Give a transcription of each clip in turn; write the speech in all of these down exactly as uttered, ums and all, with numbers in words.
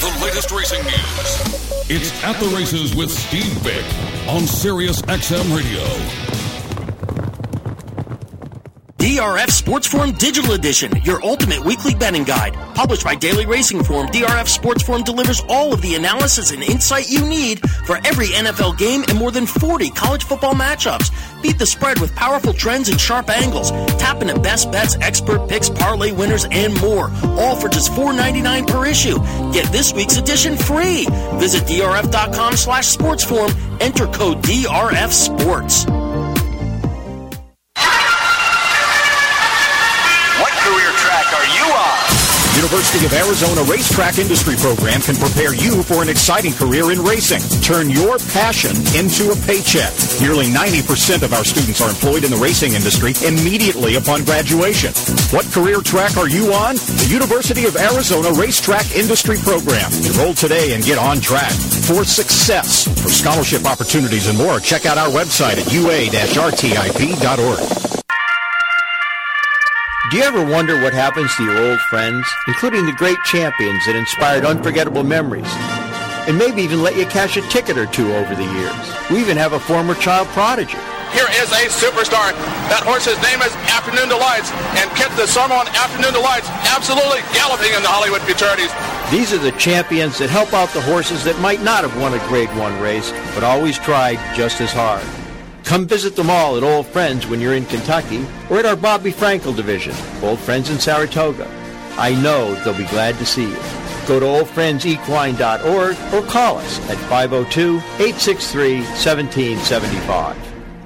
the latest racing news. It's At the Races with Steve Vick on Sirius X M Radio. D R F Sports Forum Digital Edition, your ultimate weekly betting guide. Published by Daily Racing Form, D R F Sports Forum delivers all of the analysis and insight you need for every N F L game and more than forty college football matchups. Beat the spread with powerful trends and sharp angles. Tap into best bets, expert picks, parlay winners, and more. All for just four dollars and ninety-nine cents per issue. Get this week's edition free. Visit drf.com slash sportsforum. Enter code D R F Sports. University of Arizona Racetrack Industry Program can prepare you for an exciting career in racing. Turn your passion into a paycheck. Nearly ninety percent of our students are employed in the racing industry immediately upon graduation. What career track are you on? The University of Arizona Racetrack Industry Program. Enroll today and get on track for success. For scholarship opportunities and more, check out our website at u a dash r t i p dot org. Do you ever wonder what happens to your old friends, including the great champions that inspired unforgettable memories, and maybe even let you cash a ticket or two over the years? We even have a former child prodigy. Here is a superstar. That horse's name is Afternoon Delights, and Kit the Sermon Afternoon Delights absolutely galloping in the Hollywood Futurities. These are the champions that help out the horses that might not have won a Grade One race, but always tried just as hard. Come visit them all at Old Friends when you're in Kentucky or at our Bobby Frankel division, Old Friends in Saratoga. I know they'll be glad to see you. Go to old friends equine dot org or call us at five oh two, eight six three, one seven seven five.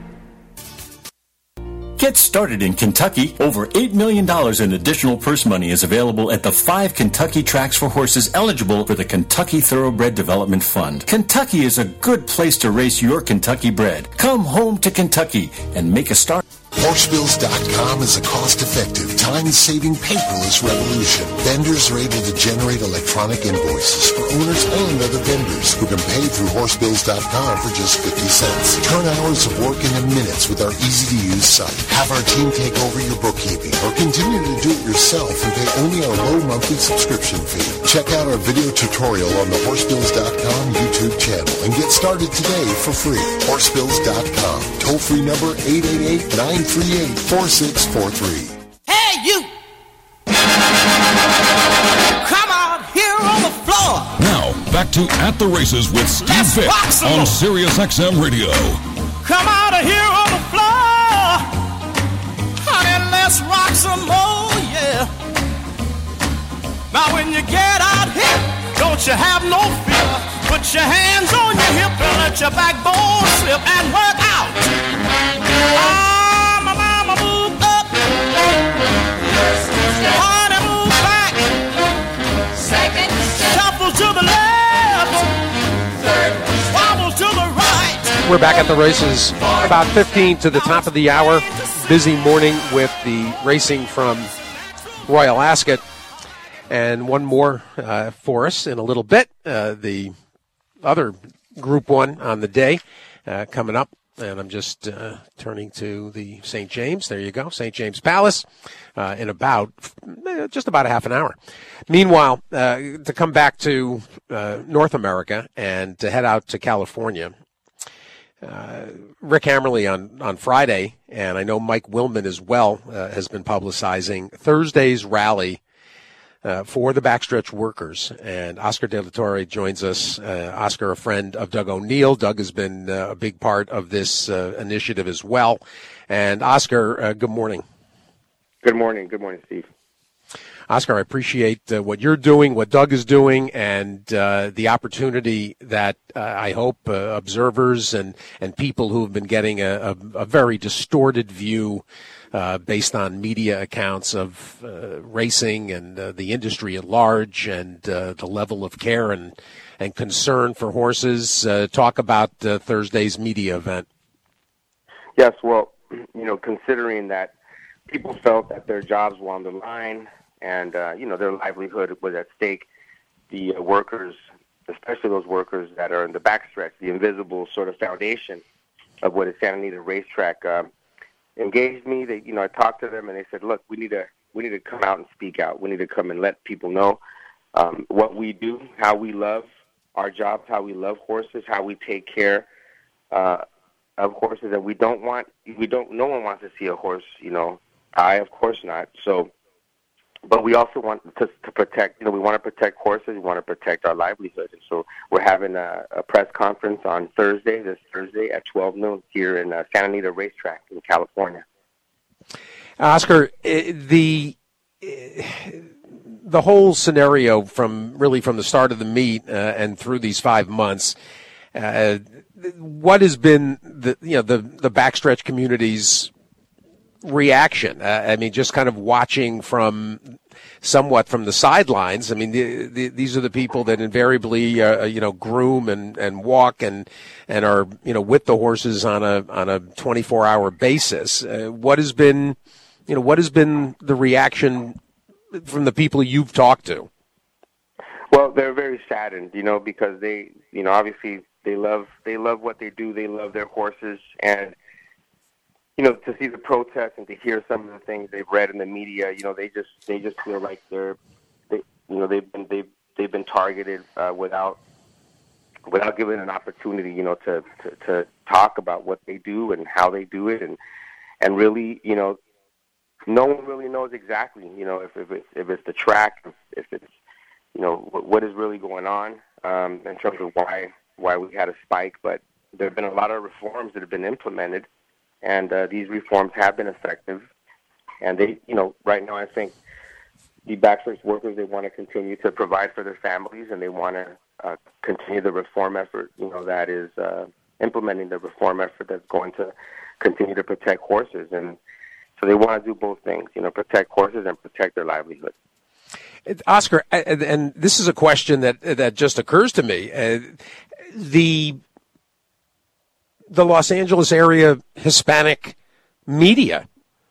Get started in Kentucky. Over eight million dollars in additional purse money is available at the five Kentucky tracks for horses eligible for the Kentucky Thoroughbred Development Fund. Kentucky is a good place to race your Kentucky bred. Come home to Kentucky and make a start. Horsebills dot com is a cost-effective, time-saving paperless revolution. Vendors are able to generate electronic invoices for owners and other vendors who can pay through Horsebills dot com for just fifty cents. Turn hours of work into minutes with our easy-to-use site. Have our team take over your bookkeeping or continue to do it yourself and pay only our low monthly subscription fee. Check out our video tutorial on the Horsebills dot com YouTube channel and get started today for free. Horsebills dot com. Toll-free number eight eight eight, nine three eight, four six four three. Hey, you! Come out here on the floor! Now, back to At the Races with Steve Let's Vick rock some on more. Sirius X M Radio. Come out of here on the floor! Honey, let's rock some more, yeah! Now when you get out here, don't you have no fear. Put your hands on your hip and let your backbone slip and work out. Ah, my mama, move up. Honey, move back. Second step. Shuffle to the left. Third step. Wobble to the right. We're back at the races, about fifteen to the top of the hour. Busy morning with the racing from Royal Ascot. And one more uh, for us in a little bit. Uh, the other Group One on the day uh, coming up. And I'm just uh, turning to the Saint James. There you go, Saint James Palace uh, in about uh, just about a half an hour. Meanwhile, uh, to come back to uh, North America and to head out to California, uh, Rick Hammerly on, on Friday, and I know Mike Willman as well, uh, has been publicizing Thursday's rally Uh, for the backstretch workers. And Oscar De La Torre joins us. Uh, Oscar, a friend of Doug O'Neill. Doug has been uh, a big part of this uh, initiative as well. And Oscar, uh, good morning. Good morning. Good morning, Steve. Oscar, I appreciate uh, what you're doing, what Doug is doing, and uh, the opportunity that uh, I hope uh, observers and, and people who have been getting a, a, a very distorted view Uh, based on media accounts of uh, racing and uh, the industry at large and uh, the level of care and, and concern for horses. Uh, talk about uh, Thursday's media event. Yes, well, you know, considering that people felt that their jobs were on the line and, uh, you know, their livelihood was at stake, the uh, workers, especially those workers that are in the backstretch, the invisible sort of foundation of what is Santa Anita Racetrack, uh, engaged me. They, you know, I talked to them and they said, "Look, we need to we need to come out and speak out. We need to come and let people know um, what we do, how we love our jobs, how we love horses, how we take care uh, of horses. And we don't want, we don't, no one wants to see a horse, you know, die, of course not. So, but we also want to, to protect, you know, we want to protect horses, we want to protect our livelihood. And so we're having a, a press conference on Thursday, this Thursday at twelve noon here in uh, Santa Anita Racetrack in California. Oscar, the the whole scenario from really from the start of the meet uh, and through these five months, uh, what has been the you know the the backstretch community's reaction? Uh, I mean, just kind of watching from somewhat from the sidelines. I mean, the, the, these are the people that invariably uh, you know groom and, and walk and and are you know with the horses on a on a twenty-four hour basis. Uh, what has been you know what has been the reaction from the people you've talked to? Well, they're very saddened, you know, because they, you know, obviously they love they love what they do. They love their horses, and you know, to see the protests and to hear some of the things they've read in the media, you know, they just they just feel like they're, they, you know, they've been they've they've been targeted uh, without without given an opportunity, you know, to, to to talk about what they do and how they do it, and and really, you know, no one really knows exactly, you know, if if it's, if it's the track, if, if it's, you know, what, what is really going on um, in terms of why why we had a spike. But there have been a lot of reforms that have been implemented. And uh, these reforms have been effective. And they, you know, right now I think the backstretch workers, they want to continue to provide for their families, and they want to uh, continue the reform effort, you know, that is uh, implementing the reform effort that's going to continue to protect horses. And so they want to do both things, you know, protect horses and protect their livelihood. Oscar, and, and this is a question that that just occurs to me. Uh, the the Los Angeles area Hispanic media,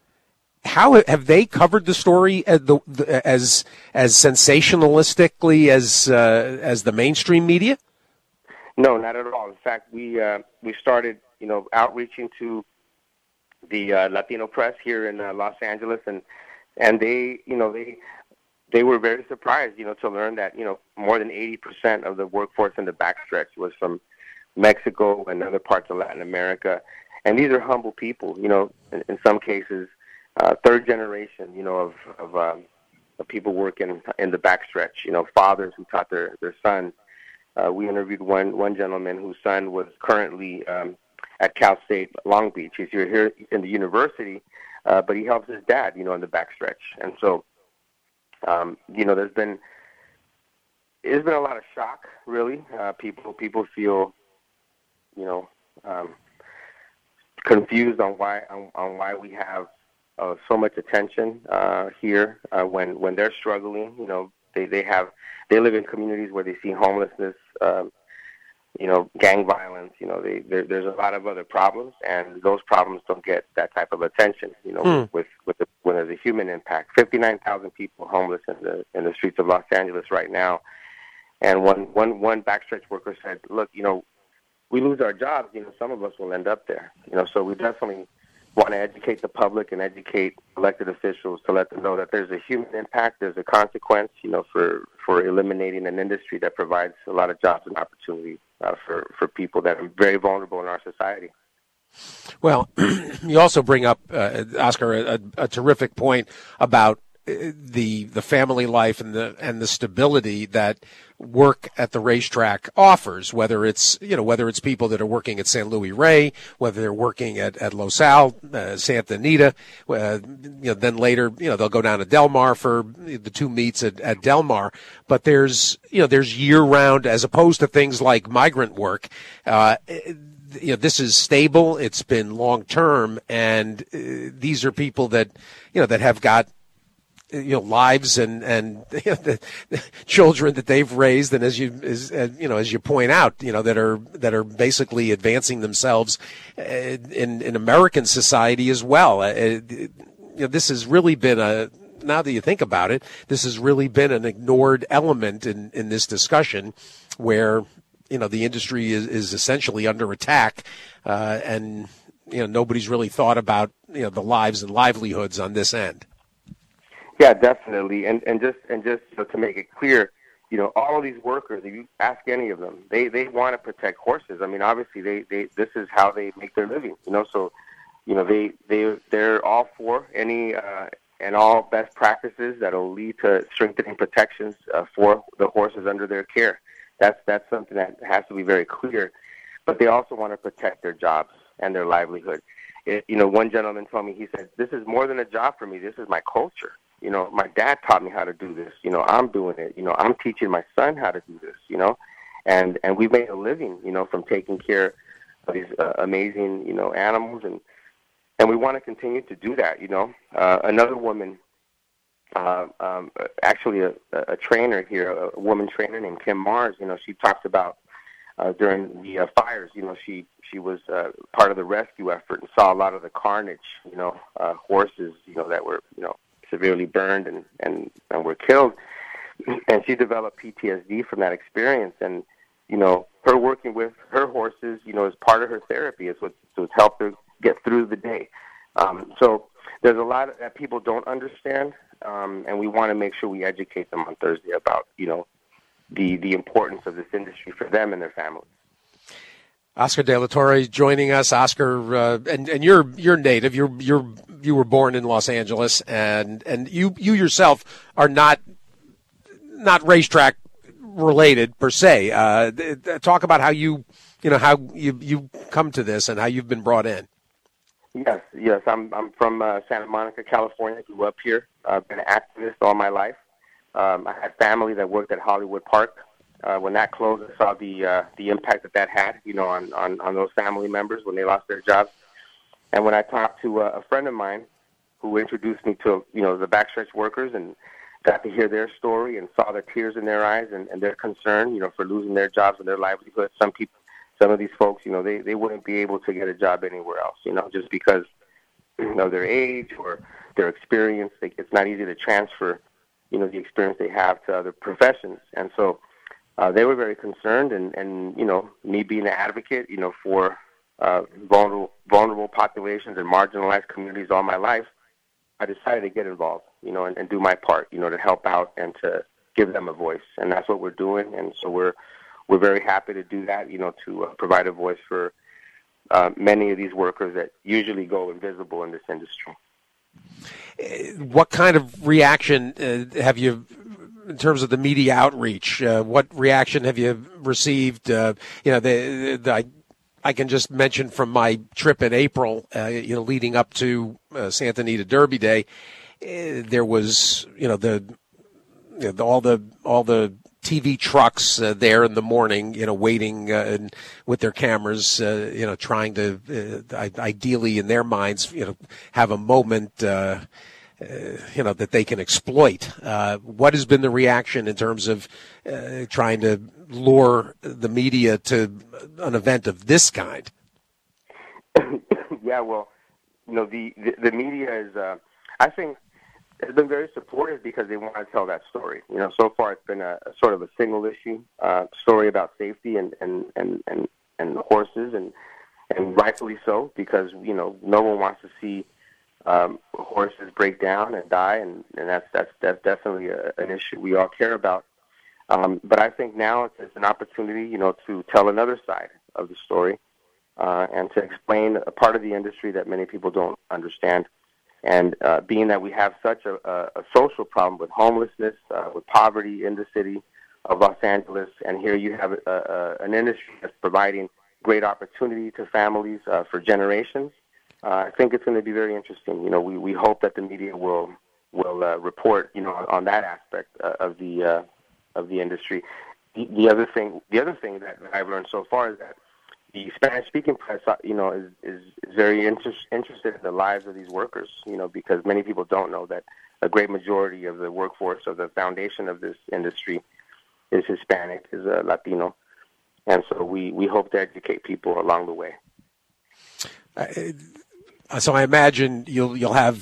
how have they covered the story as the, as, as sensationalistically as uh, as the mainstream media? No, not at all. In fact, we uh, we started, you know, outreaching to the uh, Latino press here in uh, Los Angeles, and and they, you know, they they were very surprised, you know, to learn that, you know, more than eighty percent of the workforce in the backstretch was from Mexico and other parts of Latin America. And these are humble people, you know, in, in some cases, uh, third generation, you know, of, of, um, of people working in the backstretch, you know, fathers who taught their, their sons. Uh, we interviewed one, one gentleman whose son was currently um, at Cal State Long Beach. He's here, here in the university, uh, but he helps his dad, you know, in the backstretch. And so, um, you know, there's been, there's been a lot of shock, really. Uh, people, people feel, you know, um, confused on why on, on why we have uh, so much attention uh, here uh, when when they're struggling. You know, they they have they live in communities where they see homelessness, um, you know, gang violence. You know, they there's a lot of other problems, and those problems don't get that type of attention. You know, Hmm. with with the, when there's a human impact. fifty-nine thousand people homeless in the in the streets of Los Angeles right now, and one one one backstretch worker said, "Look, you know, we lose our jobs, you know, some of us will end up there. You know, so we definitely want to educate the public and educate elected officials to let them know that there's a human impact, there's a consequence, you know, for, for eliminating an industry that provides a lot of jobs and opportunity uh, for, for people that are very vulnerable in our society." Well, you also bring up, uh, Oscar, a, a terrific point about the the family life and the and the stability that work at the racetrack offers, whether it's you know whether it's people that are working at San Luis Rey, whether they're working at, at Los Al, uh, Santa Anita, uh, you know then later you know they'll go down to Del Mar for the two meets at, at Del Mar. But there's you know there's year round as opposed to things like migrant work. Uh, You know, this is stable. It's been long term, and uh, these are people that you know that have got you know lives and and you know, the, the children that they've raised, and as you as, as you know as you point out, you know that are that are basically advancing themselves uh, in in American society as well. Uh, you know, this has really been a now that you think about it, this has really been an ignored element in in this discussion, where you know, the industry is, is essentially under attack, uh, and, you know, nobody's really thought about, you know, the lives and livelihoods on this end. Yeah, definitely. And, and just, and just you know, to make it clear, you know, all of these workers, if you ask any of them, they, they want to protect horses. I mean, obviously, they, they this is how they make their living, you know. So, you know, they, they, they're all for any uh, and all best practices that will lead to strengthening protections uh, for the horses under their care. That's, that's something that has to be very clear. But they also want to protect their jobs and their livelihood. It, you know, one gentleman told me, he said, this is more than a job for me. This is my culture. You know, my dad taught me how to do this. You know, I'm doing it. You know, I'm teaching my son how to do this, you know. And and we've made a living, you know, from taking care of these uh, amazing, you know, animals. And, and we want to continue to do that, you know. Uh, another woman, uh, um, actually a, a trainer here, a woman trainer named Kim Mars, you know, she talks about uh, during the uh, fires, you know, she, she was uh, part of the rescue effort and saw a lot of the carnage, you know, uh, horses, you know, that were, you know, severely burned and, and, and were killed. And she developed P T S D from that experience. And, you know, her working with her horses, you know, is part of her therapy. It's what so it's helped her get through the day. Um, so there's a lot that people don't understand, um, and we want to make sure we educate them on Thursday about, you know, the, the importance of this industry for them and their families. Oscar De La Torre joining us. Oscar, uh, and and you're you're native. You're you're you were born in Los Angeles, and and you you yourself are not not racetrack related per se. Uh, talk about how you you know how you you come to this and how you've been brought in. Yes, yes. I'm I'm from uh, Santa Monica, California. Grew up here. I've been an activist all my life. Um, I had family that worked at Hollywood Park. Uh, when that closed, I saw the uh, the impact that that had, you know, on, on, on those family members when they lost their jobs. And when I talked to uh, a friend of mine who introduced me to, you know, the backstretch workers and got to hear their story and saw the tears in their eyes and, and their concern, you know, for losing their jobs and their livelihood. Some people, some of these folks, you know, they, they wouldn't be able to get a job anywhere else, you know, just because, you know, their age or their experience. They, it's not easy to transfer, you know, the experience they have to other professions. And so, Uh, they were very concerned, and, and, you know, me being an advocate, you know, for uh, vulnerable vulnerable populations and marginalized communities all my life, I decided to get involved, you know, and, and do my part, you know, to help out and to give them a voice. And that's what we're doing, and so we're we're very happy to do that, you know, to uh, provide a voice for uh, many of these workers that usually go invisible in this industry. What kind of reaction uh, have you in terms of the media outreach? Uh, what reaction have you received? Uh, you know, the, the, I, I can just mention from my trip in April, uh, you know, leading up to uh, Santa Anita Derby Day, uh, there was, you know, the, you know, all the all the T V trucks uh, there in the morning, you know, waiting uh, and with their cameras, uh, you know, trying to uh, ideally in their minds, you know, have a moment. Uh, Uh, you know, that they can exploit. Uh, what has been the reaction in terms of uh, trying to lure the media to an event of this kind? Yeah, well, you know, the, the, the media is, uh, I think, has been very supportive because they want to tell that story. You know, so far it's been a, a sort of a single issue uh, story about safety and, and, and, and, and horses, and, and rightfully so, because, you know, no one wants to see Um, horses break down and die, and, and that's that's that's definitely a, an issue we all care about. Um, but I think now it's, it's an opportunity, you know, to tell another side of the story uh, and to explain a part of the industry that many people don't understand. And uh, being that we have such a, a, a social problem with homelessness, uh, with poverty in the city of Los Angeles, and here you have a, a, an industry that's providing great opportunity to families uh, for generations. Uh, I think it's going to be very interesting. You know, we, we hope that the media will will uh, report, you know, on, on that aspect uh, of the uh, of the industry. The, the other thing, the other thing that I've learned so far is that the Spanish-speaking press, you know, is is, is very interest, interested in the lives of these workers. You know, because many people don't know that a great majority of the workforce of the foundation of this industry is Hispanic, is uh, Latino, and so we, we hope to educate people along the way. Uh, So I imagine you'll you'll have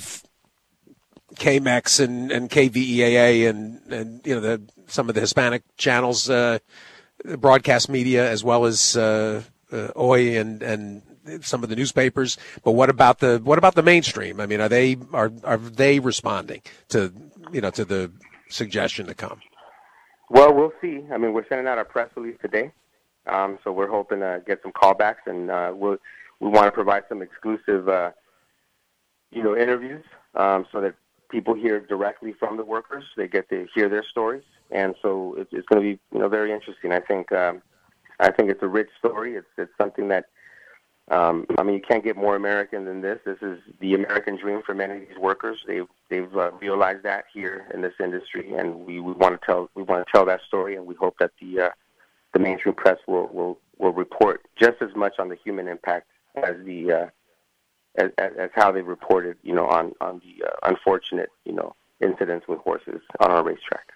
K M E X and, and K V E A A and, and you know the some of the Hispanic channels, uh, broadcast media, as well as uh, uh, O I and and some of the newspapers. But what about the what about the mainstream? I mean, are they are are they responding to you know to the suggestion to come? Well, we'll see. I mean, we're sending out our press release today, um, so we're hoping to get some callbacks, and uh, we'll, we want to provide some exclusive, uh, you know, interviews um, so that people hear directly from the workers. They get to hear their stories, and so it's, it's going to be, you know, very interesting. I think, um, I think it's a rich story. It's it's something that, um, I mean, you can't get more American than this. This is the American dream for many of these workers. They've they've uh, realized that here in this industry, and we, we want to tell we want to tell that story, and we hope that the uh, the mainstream press will, will, will report just as much on the human impact as the uh, as, as how they reported, you know, on on the uh, unfortunate, you know, incidents with horses on our racetrack.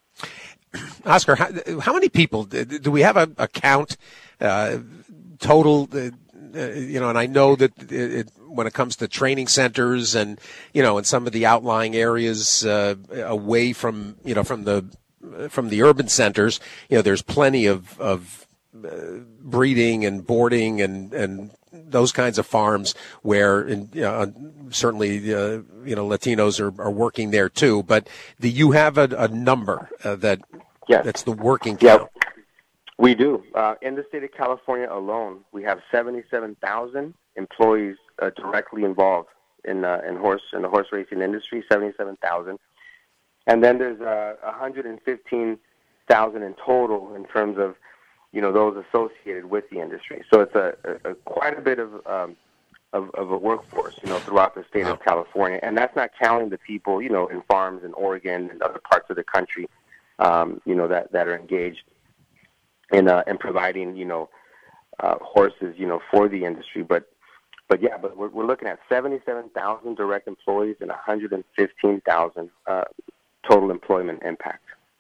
Oscar, how, how many people do we have a, a count uh, total? Uh, Uh, you know, and I know that it, it, when it comes to training centers and, you know, in some of the outlying areas uh, away from, you know, from the from the urban centers, you know, there's plenty of, of uh, breeding and boarding and, and those kinds of farms where, in, you know, certainly, uh, you know, Latinos are, are working there too. But do you have a, a number uh, that yes. that's the working count? Yeah. We do. Uh, in the state of California alone, we have seventy-seven thousand employees uh, directly involved in uh, in horse in the horse racing industry. Seventy-seven thousand, and then there's uh, one hundred fifteen thousand in total in terms of, you know, those associated with the industry. So it's a, a, a quite a bit of, um, of of a workforce, you know, throughout the state of California, and that's not counting the people, you know, in farms in Oregon and other parts of the country, um, you know, that that are engaged in uh, in providing, you know, uh, horses, you know, for the industry. But but yeah, but we're we're looking at seventy-seven thousand direct employees and one hundred fifteen thousand uh, total employment impact.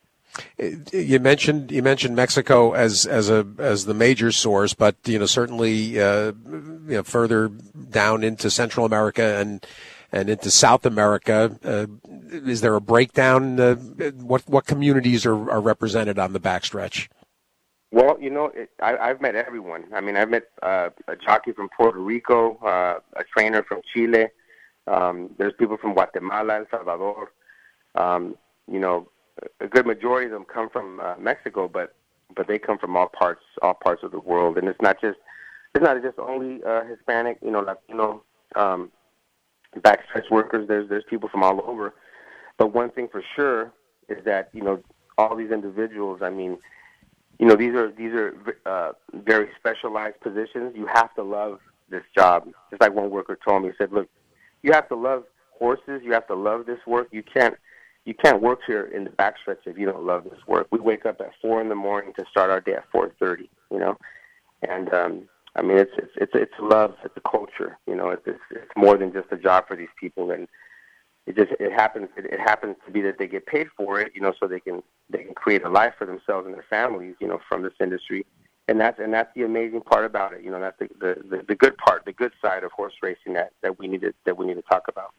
You mentioned you mentioned Mexico as as a as the major source, but you know certainly uh, you know further down into Central America and and into South America. Uh, is there a breakdown? Uh, what what communities are, are represented on the backstretch? Well, you know, it, I, I've met everyone. I mean, I've met uh, a jockey from Puerto Rico, uh, a trainer from Chile. Um, there's people from Guatemala, El Salvador. Um, you know, a good majority of them come from uh, Mexico, but but they come from all parts all parts of the world. And it's not just it's not just only uh, Hispanic, you know, Latino um, backstretch workers. There's there's people from all over. But one thing for sure is that, you know, all these individuals, I mean, you know, these are these are uh, very specialized positions. You have to love this job. Just like one worker told me, he said, "Look, you have to love horses. You have to love this work. You can't you can't work here in the backstretch if you don't love this work." We wake up at four in the morning to start our day at four thirty. You know, and um, I mean, it's it's it's it's love. It's a culture. You know, it's it's, it's more than just a job for these people. And it just it happens it, it happens to be that they get paid for it, you know, so they can they can create a life for themselves and their families, you know, from this industry. And that's and that's the amazing part about it. You know, that's the the, the, the good part, the good side of horse racing that, that we need to that we need to talk about.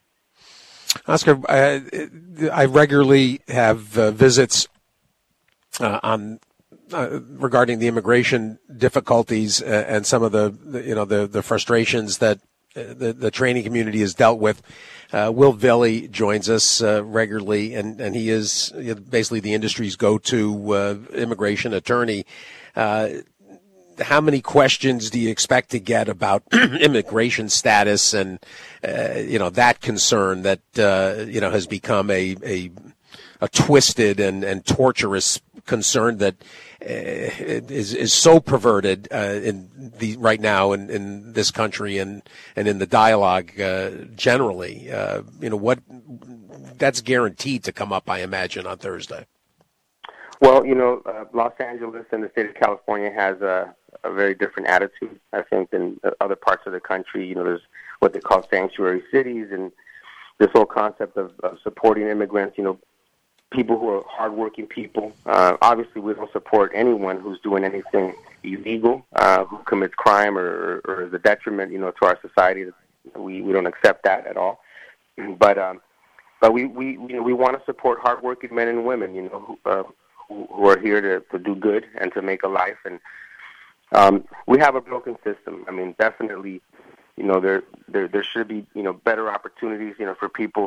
Oscar, uh, I regularly have uh, visits uh, on uh, regarding the immigration difficulties uh, and some of the, the you know the the frustrations that the, the training community has dealt with. Uh, Will Villey joins us uh, regularly, and, and he is basically the industry's go-to uh, immigration attorney. Uh, how many questions do you expect to get about immigration status and, uh, you know, that concern that, uh, you know, has become a, a, a twisted and, and torturous concern that uh, is, is so perverted uh, in the right now in, in this country and, and in the dialogue uh, generally? Uh, you know, what that's guaranteed to come up, I imagine, on Thursday. Well, you know, uh, Los Angeles and the state of California has a, a very different attitude, I think, than other parts of the country. You know, there's what they call sanctuary cities, and this whole concept of, of supporting immigrants, you know, people who are hardworking people. Uh, obviously, we don't support anyone who's doing anything illegal, uh, who commits crime or, or is a detriment, you know, to our society. We we don't accept that at all. But um, but we we you know we want to support hardworking men and women, you know, who, uh, who, who are here to, to do good and to make a life. And um, we have a broken system. I mean, definitely, you know, there there there should be you know better opportunities, you know, for people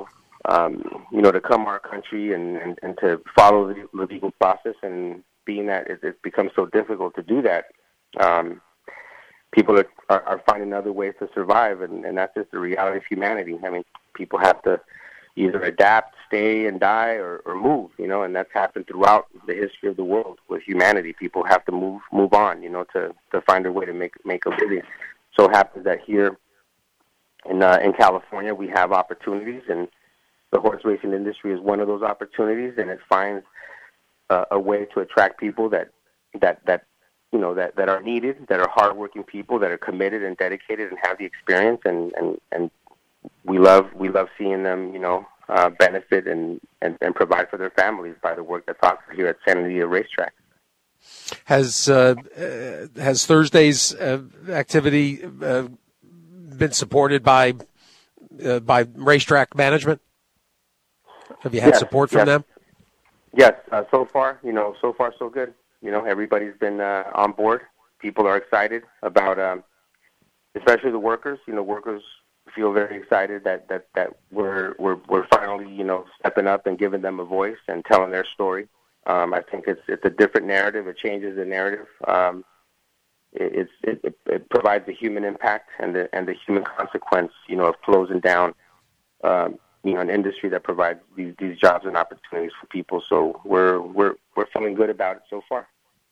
um, you know, to come our country and, and, and to follow the, the legal process. And being that it, it becomes so difficult to do that, um, people are, are, are finding other ways to survive, and, and that's just the reality of humanity. I mean, people have to either adapt, stay, and die, or, or move, you know, and that's happened throughout the history of the world with humanity. People have to move move on, you know, to, to find a way to make make a living. So it happens that here in uh, in California we have opportunities, and the horse racing industry is one of those opportunities, and it finds uh, a way to attract people that that that you know that, that are needed, that are hardworking people, that are committed and dedicated and have the experience, and and, and we love we love seeing them, you know, uh, benefit and, and, and provide for their families by the work that's offered here at Santa Anita Racetrack. Has uh, uh, has Thursday's uh, activity uh, been supported by uh, by racetrack management? Have you had yes, support from yes. them? Yes, uh, so far, you know, so far so good. You know, everybody's been uh, on board. People are excited about, um, especially the workers. You know, workers feel very excited that, that, that we're we're we're finally, you know, stepping up and giving them a voice and telling their story. Um, I think it's it's a different narrative. It changes the narrative. Um, it, it's it, it provides the human impact and the and the human consequence, you know, of closing down, um, you know, an industry that provides these, these jobs and opportunities for people. So we're we're we're feeling good about it so far.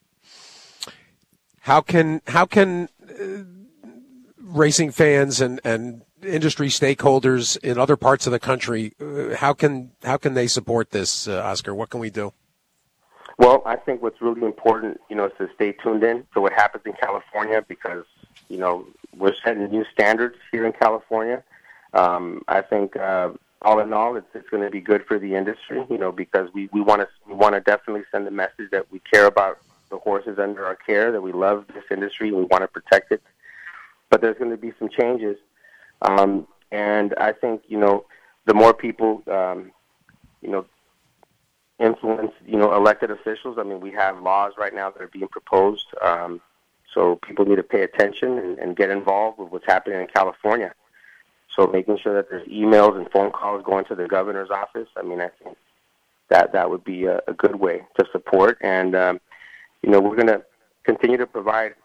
How can how can uh, racing fans and and industry stakeholders in other parts of the country, uh, how can how can they support this, uh, Oscar? What can we do? Well, I think what's really important, you know, is to stay tuned in to what happens in California, because, you know, we're setting new standards here in California. Um, I think uh, all in all, it's it's going to be good for the industry, you know, because we we want to we want to definitely send the message that we care about the horses under our care, that we love this industry, and we want to protect it. But there's going to be some changes. Um, and I think, you know, the more people, um, you know, influence, you know, elected officials. I mean, we have laws right now that are being proposed. Um, so people need to pay attention and, and get involved with what's happening in California. So making sure that there's emails and phone calls going to the governor's office. I mean, I think that that would be a, a good way to support. And, um, you know, we're going to continue to provide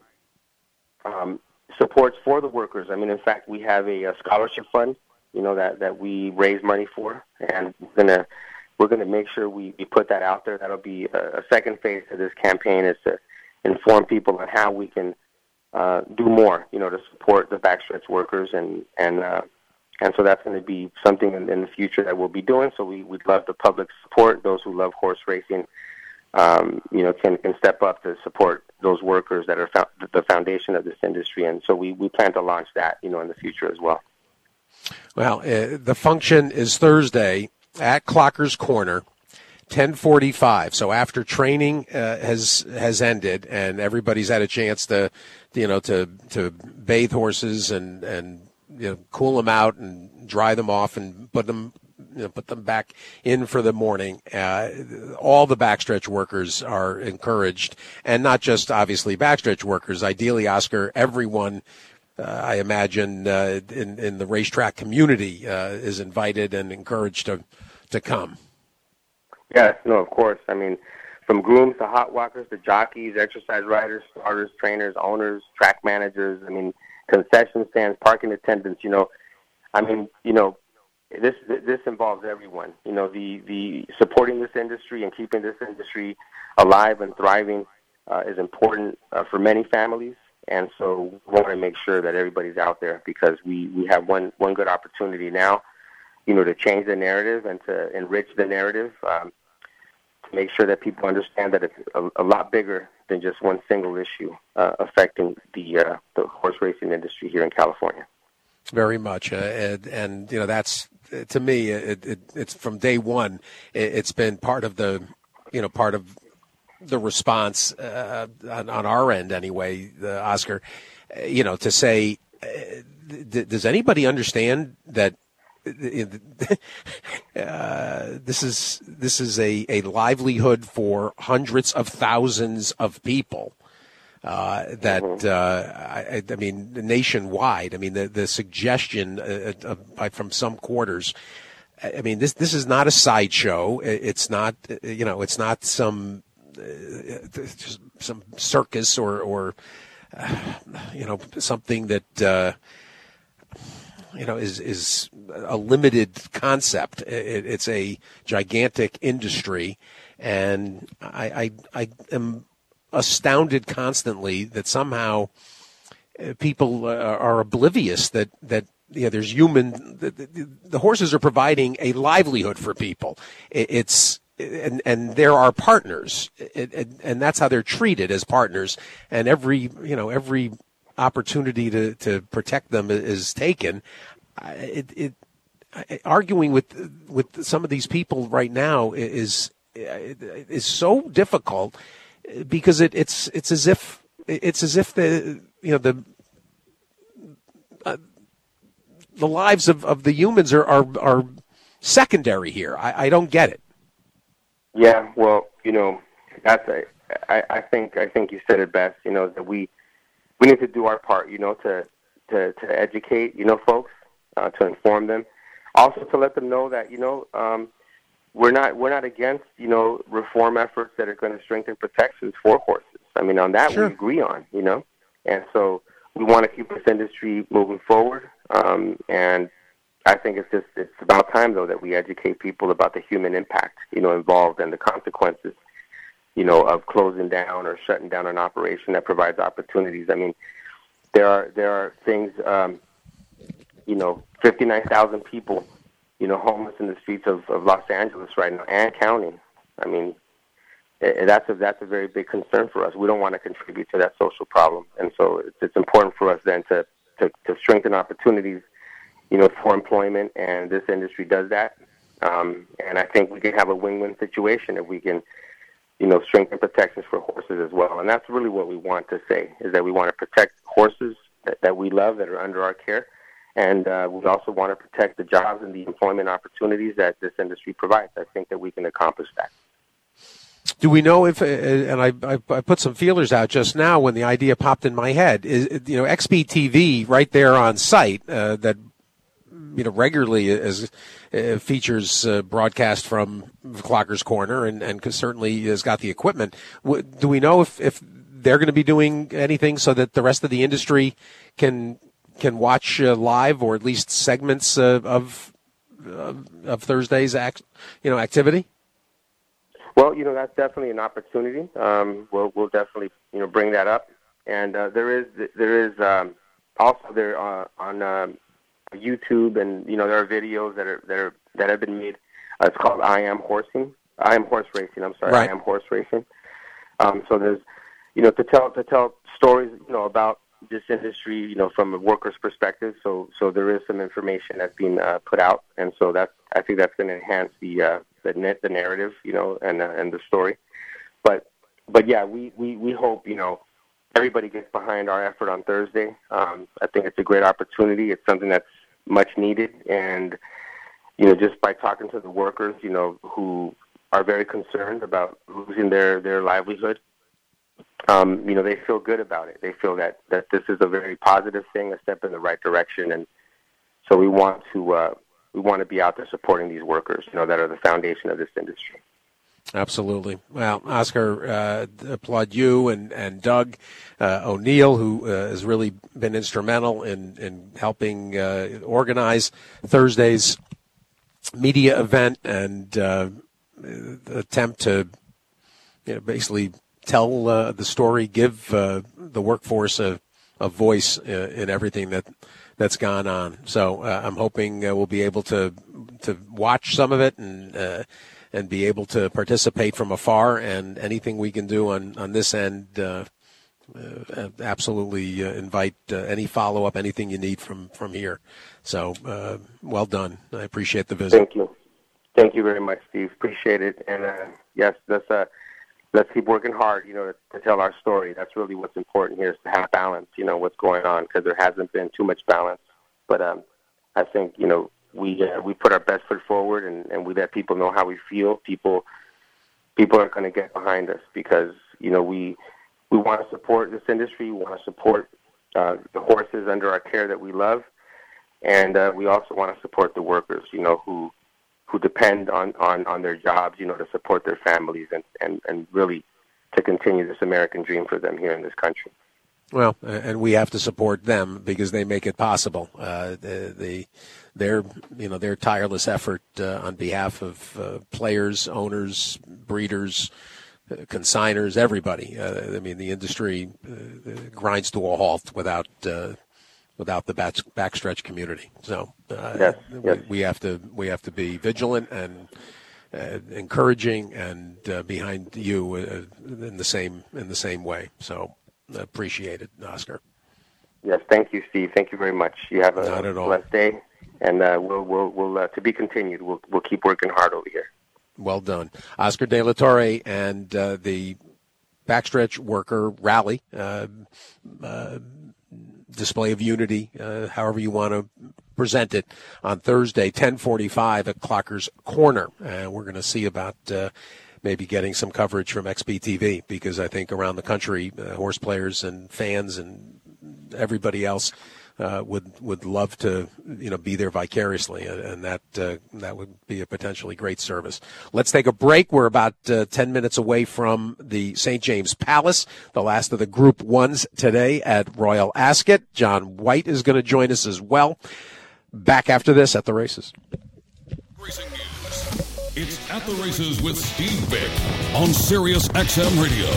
um supports for the workers. I mean, in fact, we have a, a scholarship fund, you know, that, that we raise money for, and we're gonna we're gonna make sure we, we put that out there. That'll be a, a second phase to this campaign, is to inform people on how we can uh, do more, you know, to support the backstretch workers, and and uh, and so that's going to be something in, in the future that we'll be doing. So we would love the public support. Those who love horse racing, um, you know, can can step up to support those workers that are fo- the foundation of this industry. And so we, we plan to launch that, you know, in the future as well. Well, uh, the function is Thursday at Clocker's Corner, ten forty-five. So after training uh, has has ended and everybody's had a chance to, you know, to to bathe horses and and you know, cool them out and dry them off and put them you know, put them back in for the morning. Uh, all the backstretch workers are encouraged, and not just obviously backstretch workers. Ideally, Oscar, everyone, uh, I imagine, uh, in in the racetrack community uh, is invited and encouraged to to come. Yes, no, of course. I mean, from grooms to hot walkers to jockeys, exercise riders, starters, trainers, owners, track managers. I mean, concession stands, parking attendants. You know, I mean, you know. This this involves everyone. You know, the, the supporting this industry and keeping this industry alive and thriving uh, is important uh, for many families. And so we want to make sure that everybody's out there, because we, we have one, one good opportunity now, you know, to change the narrative and to enrich the narrative, um, to make sure that people understand that it's a, a lot bigger than just one single issue uh, affecting the uh, the horse racing industry here in California. Very much, uh, and, and you know that's to me it, it, it's from day one. It, it's been part of the you know part of the response uh, on, on our end anyway, uh, Oscar. Uh, you know to say, uh, th- does anybody understand that uh, this is this is a, a livelihood for hundreds of thousands of people? Uh, that uh, I, I mean, nationwide. I mean, the the suggestion uh, uh, from some quarters I mean, this this is not a sideshow. It's not, you know, it's not some uh, some circus or or uh, you know something that uh, you know is is a limited concept. It, it's a gigantic industry, and I I, I am astounded constantly that somehow people uh, are oblivious that that. Yeah, there's human. The, the, the horses are providing a livelihood for people. It, it's and and there are partners, it, it, and that's how they're treated, as partners. And every you know every opportunity to, to protect them is taken. It, it arguing with with some of these people right now is is so difficult because it, it's it's as if it's as if the you know the. Uh, The lives of, of the humans are, are, are secondary here. I, I don't get it. Yeah, well, you know, that's a, I, I think I think you said it best. You know that we we need to do our part. You know, to to, to educate. You know, folks, uh, to inform them. Also, to let them know that you know um, we're not we're not against you know reform efforts that are going to strengthen protections for horses. I mean, on that sure. we agree on. You know, and so we want to keep this industry moving forward. Um, and I think it's just it's about time, though, that we educate people about the human impact, you know, involved and the consequences, you know, of closing down or shutting down an operation that provides opportunities. I mean, there are there are things, um, you know, fifty-nine thousand people, you know, homeless in the streets of, of Los Angeles right now and counting. I mean, that's a that's a very big concern for us. We don't want to contribute to that social problem, and so it's, it's important for us then to. To, to strengthen opportunities, you know, for employment, and this industry does that. Um, and I think we can have a win-win situation if we can, you know, strengthen protections for horses as well. And that's really what we want to say, is that we want to protect horses that, that we love, that are under our care, and uh, we also want to protect the jobs and the employment opportunities that this industry provides. I think that we can accomplish that. Do we know if, and I, I, I put some feelers out just now when the idea popped in my head, is, you know, X B T V right there on site uh, that, you know, regularly is, uh, features uh, broadcast from Clocker's Corner and, and certainly has got the equipment. Do we know if, if they're going to be doing anything so that the rest of the industry can can watch uh, live or at least segments uh, of, of of Thursday's act, you know, activity? Well, you know, that's definitely an opportunity. Um, we'll, we'll definitely, you know, bring that up. And uh, there is there is um, also there uh, on um, YouTube, and you know, there are videos that are that are that have been made. Uh, it's called I Am Horsing. I Am Horse Racing. I'm sorry, right. I Am Horse Racing. Um, so there's, you know, to tell to tell stories, you know, about this industry, you know, from a worker's perspective. So so there is some information that's being uh, put out, and so that's I think that's going to enhance the uh, the net the narrative, you know, and uh, and the story. But but yeah, we, we, we hope, you know, everybody gets behind our effort on Thursday. Um, I think it's a great opportunity. It's something that's much needed, and you know, just by talking to the workers, you know, who are very concerned about losing their their livelihood. Um, you know, they feel good about it. They feel that, that this is a very positive thing, a step in the right direction, and so we want to uh, we want to be out there supporting these workers, you know, that are the foundation of this industry. Absolutely. Well, Oscar, uh, applaud you and, and Doug uh, O'Neill, who uh, has really been instrumental in, in helping uh, organize Thursday's media event and uh, attempt to, you know, basically tell uh, the story, give uh, the workforce a, a voice uh, in everything that that's gone on. So uh, I'm hoping uh, we'll be able to to watch some of it and uh, and be able to participate from afar. And anything we can do on on this end, uh, uh, absolutely uh, invite uh, any follow up, anything you need from from here. So uh, well done. I appreciate the visit. Thank you. Thank you very much, Steve. Appreciate it. And uh, yes, that's uh let's keep working hard, you know, to, to tell our story. That's really what's important here, is to have balance, you know, what's going on, because there hasn't been too much balance. But um, I think, you know, we uh, we put our best foot forward, and, and we let people know how we feel. People people are going to get behind us because, you know, we we want to support this industry. We want to support uh, the horses under our care that we love. And uh, we also want to support the workers, you know, who who depend on, on, on their jobs, you know, to support their families and, and, and really to continue this American dream for them here in this country. Well, and we have to support them because they make it possible. Uh, the, the, their, you know, their tireless effort uh, on behalf of uh, players, owners, breeders, uh, consigners, everybody. Uh, I mean, the industry uh, grinds to a halt without uh, without the back, backstretch community. So uh, yes, yes. We, we have to we have to be vigilant and uh, encouraging and uh, behind you uh, in the same in the same way. So. Appreciate it, Oscar. Yes, thank you, Steve. Thank you very much. You have a Not at all. blessed day, and uh, we'll we'll we'll uh, to be continued. We'll we'll keep working hard over here. Well done, Oscar De La Torre, and uh, the Backstretch Worker Rally uh, uh, display of unity, uh, however you want to present it, on Thursday, ten forty-five at Clockers Corner, and uh, we're going to see about. Uh, maybe getting some coverage from X B T V, because I think around the country, uh, horse players and fans and everybody else uh, would would love to, you know, be there vicariously, and that uh, that would be a potentially great service. Let's take a break. We're about uh, ten minutes away from the Saint James Palace, the last of the Group Ones today at Royal Ascot. John White is going to join us as well. Back after this at the races. Racing News. It's At the Races with Steve Vick on Sirius X M Radio.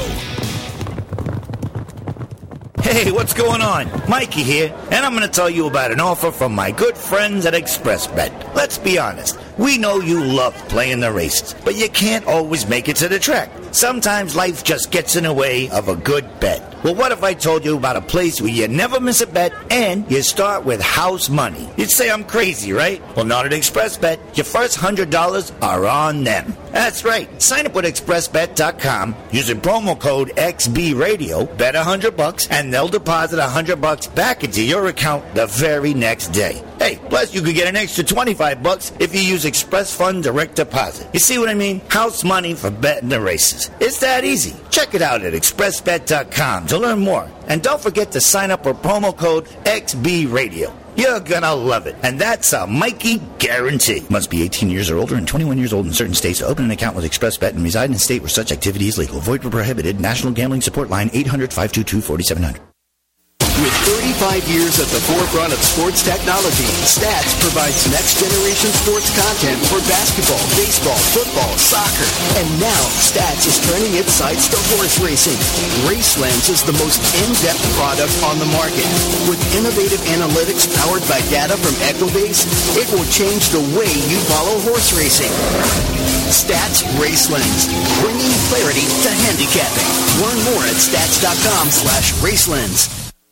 Hey, what's going on? Mikey here, and I'm going to tell you about an offer from my good friends at ExpressBet. Let's be honest, we know you love playing the races, but you can't always make it to the track. Sometimes life just gets in the way of a good bet. Well, what if I told you about a place where you never miss a bet and you start with house money? You'd say I'm crazy, right? Well, not at ExpressBet. Your first one hundred dollars are on them. That's right. Sign up with express bet dot com using promo code X B Radio, bet one hundred bucks, and they'll deposit one hundred bucks back into your account the very next day. Hey, plus you could get an extra twenty-five bucks if you use Express Fund Direct Deposit. You see what I mean? House money for betting the races. It's that easy. Check it out at express bet dot com to learn more. And don't forget to sign up for promo code X B Radio. You're gonna love it. And that's a Mikey guarantee. Must be eighteen years or older and twenty-one years old in certain states to open an account with ExpressBet and reside in a state where such activity is legal. Void where prohibited. National Gambling Support Line eight hundred, five two two, four seven zero zero. With thirty-five years at the forefront of sports technology, Stats provides next-generation sports content for basketball, baseball, football, soccer. And now, Stats is turning its sights to horse racing. RaceLens is the most in-depth product on the market. With innovative analytics powered by data from Ecobase, it will change the way you follow horse racing. Stats RaceLens, bringing clarity to handicapping. Learn more at stats.com slash RaceLens.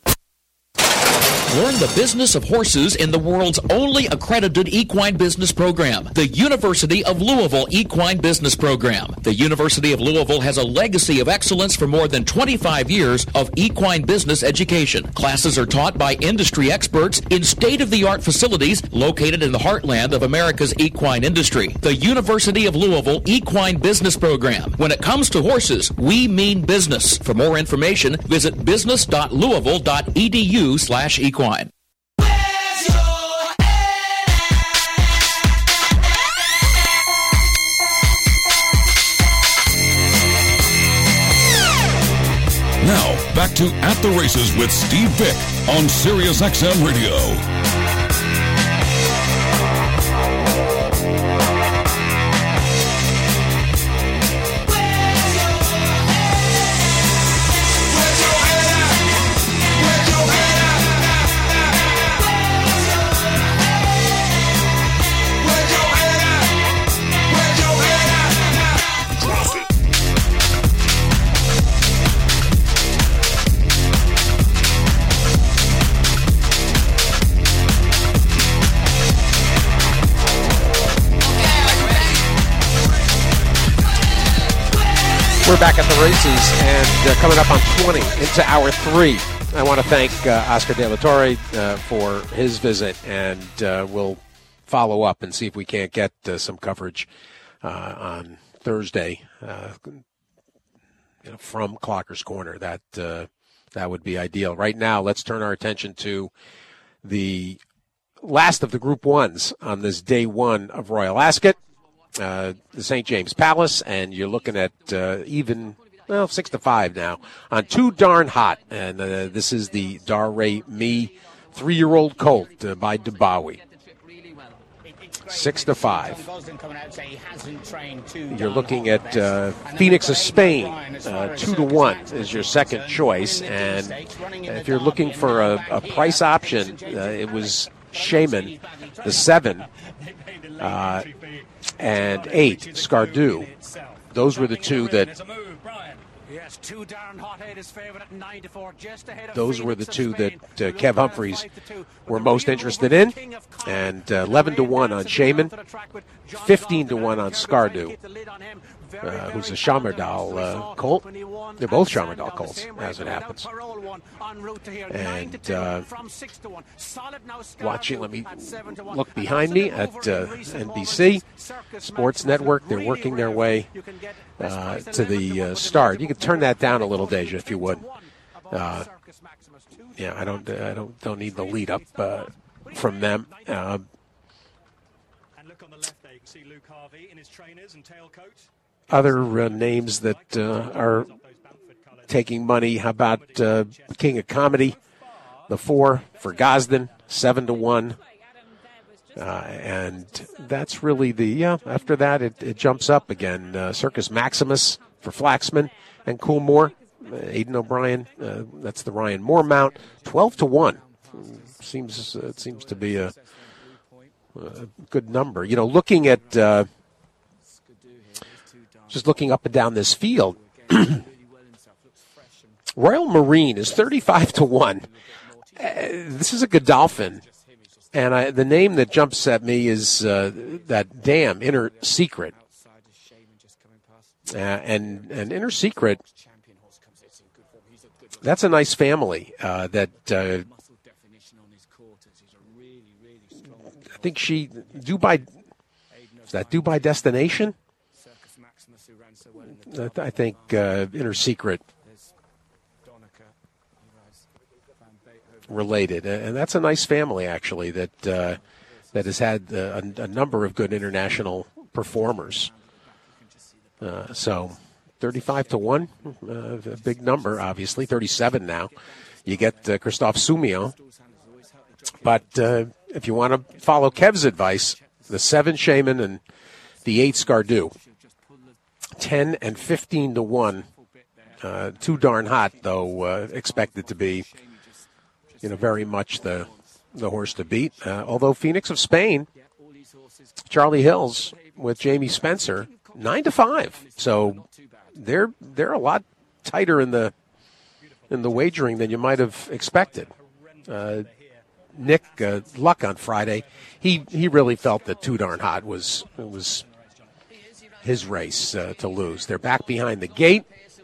Learn the business of horses in the world's only accredited equine business program, the University of Louisville Equine Business Program. The University of Louisville has a legacy of excellence for more than twenty-five years of equine business education. Classes are taught by industry experts in state-of-the-art facilities located in the heartland of America's equine industry. The University of Louisville Equine Business Program. When it comes to horses, we mean business. For more information, visit business dot louisville dot e d u slash equine. Now, back to At the Races with Steve Vick on Sirius X M Radio. We're back at the races, and uh, coming up on twenty into hour three. I want to thank uh, Oscar De La Torre uh, for his visit, and uh, we'll follow up and see if we can't get uh, some coverage uh, on Thursday uh, you know, from Clockers Corner. That uh, that would be ideal. Right now, let's turn our attention to the last of the Group Ones on this day one of Royal Ascot. uh, the Saint James Palace, and you're looking at uh, even, well, six to five now on Too Darn Hot. And uh, this is the Dar-Ray Me three-year-old colt uh, by Dubawi. Six to five. You're looking at uh, Phoenix of Spain, uh, two to one is your second choice. And if you're looking for a, a price option, uh, it was Shaman, the seven, uh, and eight, Scardu. Those were the two that. Those were the two that uh, Kev Humphreys were most interested in, and uh, eleven to one on Shaman, fifteen to one on Scardu, uh, who's a Chamerdal uh, colt. They're both Chamerdal colts, as it happens. And uh, watching, let me look behind me at uh, N B C Sports Network. They're working their way uh, to the uh, start. You could turn that down a little, Deja, if you would. Uh, yeah, I don't, I don't, don't need the lead up uh, from them. Uh, other uh, names that uh, are taking money. How about uh, King of Comedy, the four for Gosden, seven to one. Uh, and that's really the, yeah, after that it, it jumps up again. Uh, Circus Maximus for Flaxman and Coolmore. Uh, Aidan O'Brien, uh, that's the Ryan Moore mount, twelve to one. Seems, uh, it seems to be a, a good number. You know, looking at, uh, just looking up and down this field, Royal Marine is thirty-five to one. Uh, this is a Godolphin. And I, the name that jumps at me is uh, that damn Inner Secret. Uh, and, and Inner Secret, that's a nice family uh, that uh, I think she, Dubai, is that Dubai Destination? I think uh, Inner Secret related, and that's a nice family actually that uh, that has had a, a number of good international performers. Uh, so, thirty-five to one, uh, a big number, obviously. thirty-seven now. You get uh, Christophe Soumillon, but uh, if you want to follow Kev's advice, the seven Shaman and the eight Scardu, ten and fifteen to one. Uh, too darn hot, though. Uh, expected to be. You know, very much the the horse to beat. Uh, although Phoenix of Spain, Charlie Hills with Jamie Spencer, nine to five. So they're they're a lot tighter in the in the wagering than you might have expected. Uh, Nick uh, Luck on Friday, he he really felt that Too Darn Hot was was his race uh, to lose. They're back behind the gate,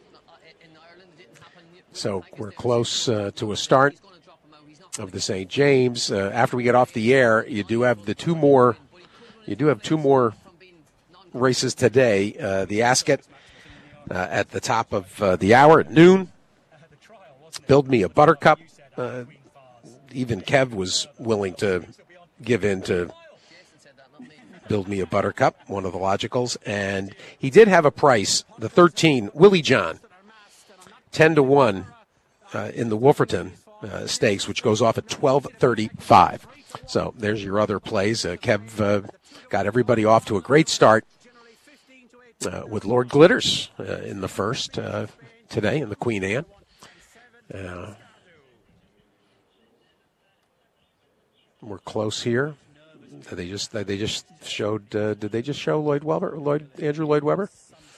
so we're close uh, to a start of the Saint James. Uh, after we get off the air, you do have the two more. You do have two more races today. Uh, the Ascot uh, at the top of uh, the hour at noon. Build Me a Buttercup. Uh, even Kev was willing to give in to Build Me a Buttercup, one of the logicals, and he did have a price. The thirteen Willie John, ten to one uh, in the Wolferton. Uh, stakes, which goes off at twelve thirty-five. So there's your other plays. Uh, Kev uh, got everybody off to a great start uh, with Lord Glitters uh, in the first uh, today in the Queen Anne. Uh, we're close here. They just they just showed. Uh, did they just show Lloyd Webber? Lloyd Andrew Lloyd Webber.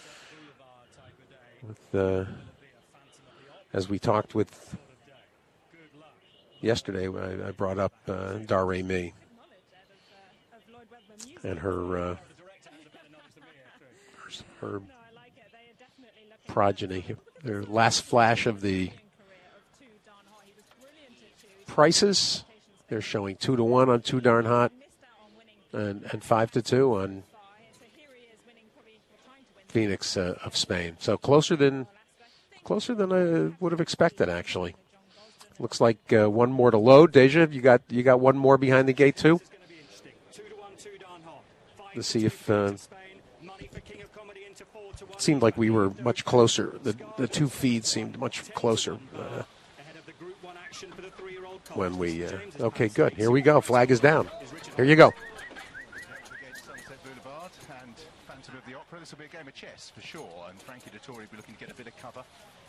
With uh, as we talked with. Yesterday, I, I brought up uh, Dar-Ray Me and her, uh, her her progeny. Their last flash of the prices. They're showing two to one on Too Darn Hot, and and five to two on Phoenix uh, of Spain. So closer than closer than I would have expected, actually. Looks like uh, one more to load. Deja, you got you got one more behind the gate too. Let's see if uh, It seemed like we were much closer. The the two feeds seemed much closer uh, when we. Uh, okay, good. Here we go. Flag is down. Here you go. This will be a game of chess for sure, and Frankie Dettori will be looking to get a bit of cover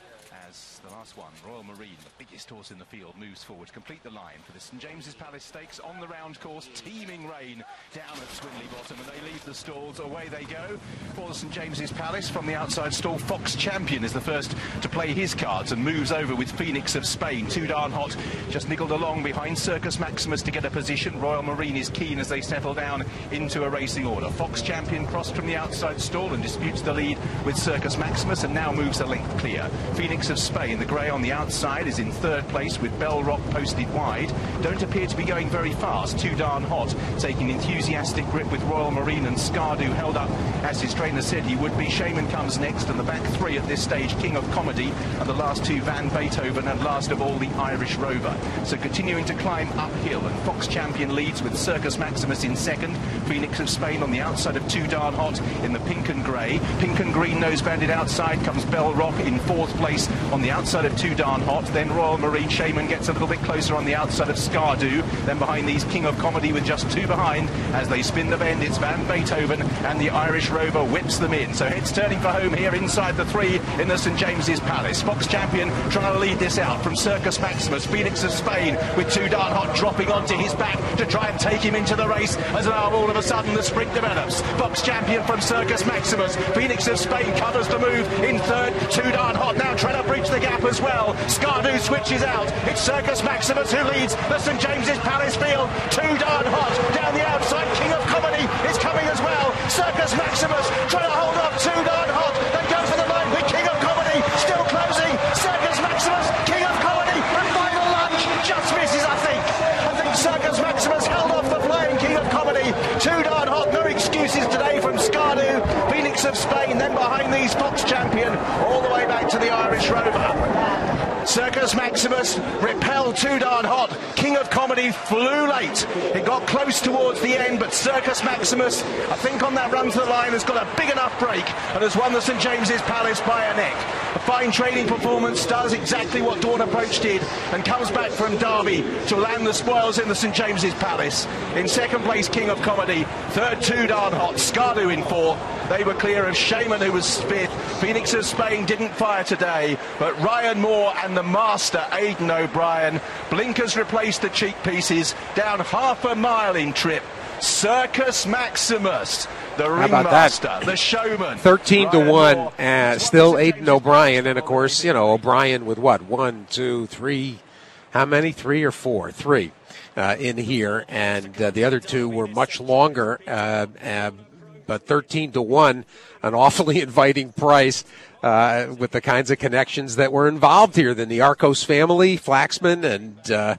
as the last one, Royal Marine, the biggest horse in the field, moves forward to complete the line for the St James's Palace Stakes on the round course. Teeming rain down at Swinley Bottom, and they leave the stalls. Away they go for the St James's Palace. From the outside stall, Fox Champion is the first to play his cards and moves over with Phoenix of Spain. Too Darn Hot just niggled along behind Circus Maximus to get a position. Royal Marine is keen as they settle down into a racing order. Fox Champion crossed from the outside stall and disputes the lead with Circus Maximus and now moves a length clear. Phoenix of Spain, the grey on the outside, is in third place with Bell Rock posted wide. Don't appear to be going very fast. Too Darn Hot taking enthusiastic grip with Royal Marine, and Scardu held up as his trainer said he would be. Shaman comes next, and the back three at this stage, King of Comedy, and the last two, Van Beethoven, and last of all, the Irish Rover. So continuing to climb uphill, and Fox Champion leads with Circus Maximus in second. Phoenix of Spain on the outside of Too Darn Hot in the pink and grey. Pink and green nose banded outside comes Bell Rock in fourth place on the outside of Too Darn Hot. Then Royal Marine. Shaman gets a little bit closer on the outside of Scardu. Then behind these, King of Comedy with just two behind. As they spin the bend, it's Van Beethoven, and the Irish Rover whips them in. So heads turning for home here inside the three in the St James's Palace. Fox Champion trying to lead this out from Circus Maximus. Phoenix of Spain with Too Darn Hot dropping onto his back to try and take him into the race, as now all of a sudden the sprint develops. Fox Champion from Circus Maximus. Phoenix of Spain covers the move in third. Too Darn Hot now trying to bridge the gap as well. Scardu switches out. It's Circus Maximus who leads the St James's Palace field. Too Darn Hot down the outside. King of Comedy is coming as well. Circus Maximus trying to hold up Too Darn Hot. They go for the line with King of Comedy still closing. Circus Maximus, King of Comedy, and final lunge just misses, I think. I think Circus Maximus held off the flying King of Comedy. Too Darn Hot, no excuses today from Scardu. Phoenix of Spain, then behind these Fox Champion, all the way back to the Irish Rover. Circus Maximus repelled Too Darn Hot. King of Comedy flew late. It got close towards the end, but Circus Maximus, I think on that run to the line, has got a big enough break and has won the St James's Palace by a neck. A fine trading performance, does exactly what Dawn Approach did, and comes back from Derby to land the spoils in the St James's Palace. In second place, King of Comedy. Third, Too Darn Hot. Scardu in fourth. They were clear of Shaman, who was fifth. Phoenix of Spain didn't fire today, but Ryan Moore and the master, Aidan O'Brien. Blinkers replaced the cheek pieces, down half a mile in trip. Circus Maximus, the ringmaster, the showman. thirteen to one, uh, still Aidan O'Brien. And, of course, you know, O'Brien with what? One, two, three. How many? Three or four? Three uh, in here. And uh, the other two were much longer. Uh, uh, but thirteen to one, an awfully inviting price uh, with the kinds of connections that were involved here. Then the Arcos family, Flaxman and uh,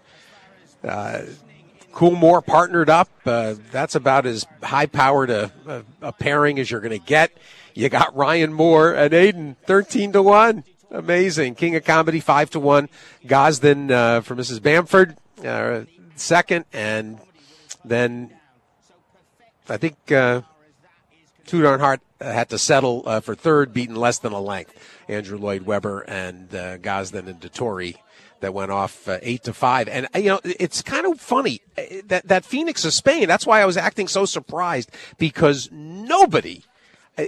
uh, Coolmore partnered up. Uh, that's about as high-powered a, a, a pairing as you're going to get. You got Ryan Moore and Aidan, thirteen to one. Amazing. King of Comedy, five to one. Gosden uh, for Missus Bamford, uh, second. And then I think uh, Too Darn Hot had to settle uh, for third, beaten less than a length. Andrew Lloyd Webber and uh, Gosden and Dettori that went off uh, eight to five. And, uh, you know, it's kind of funny that, that Phoenix of Spain, that's why I was acting so surprised, because nobody, uh,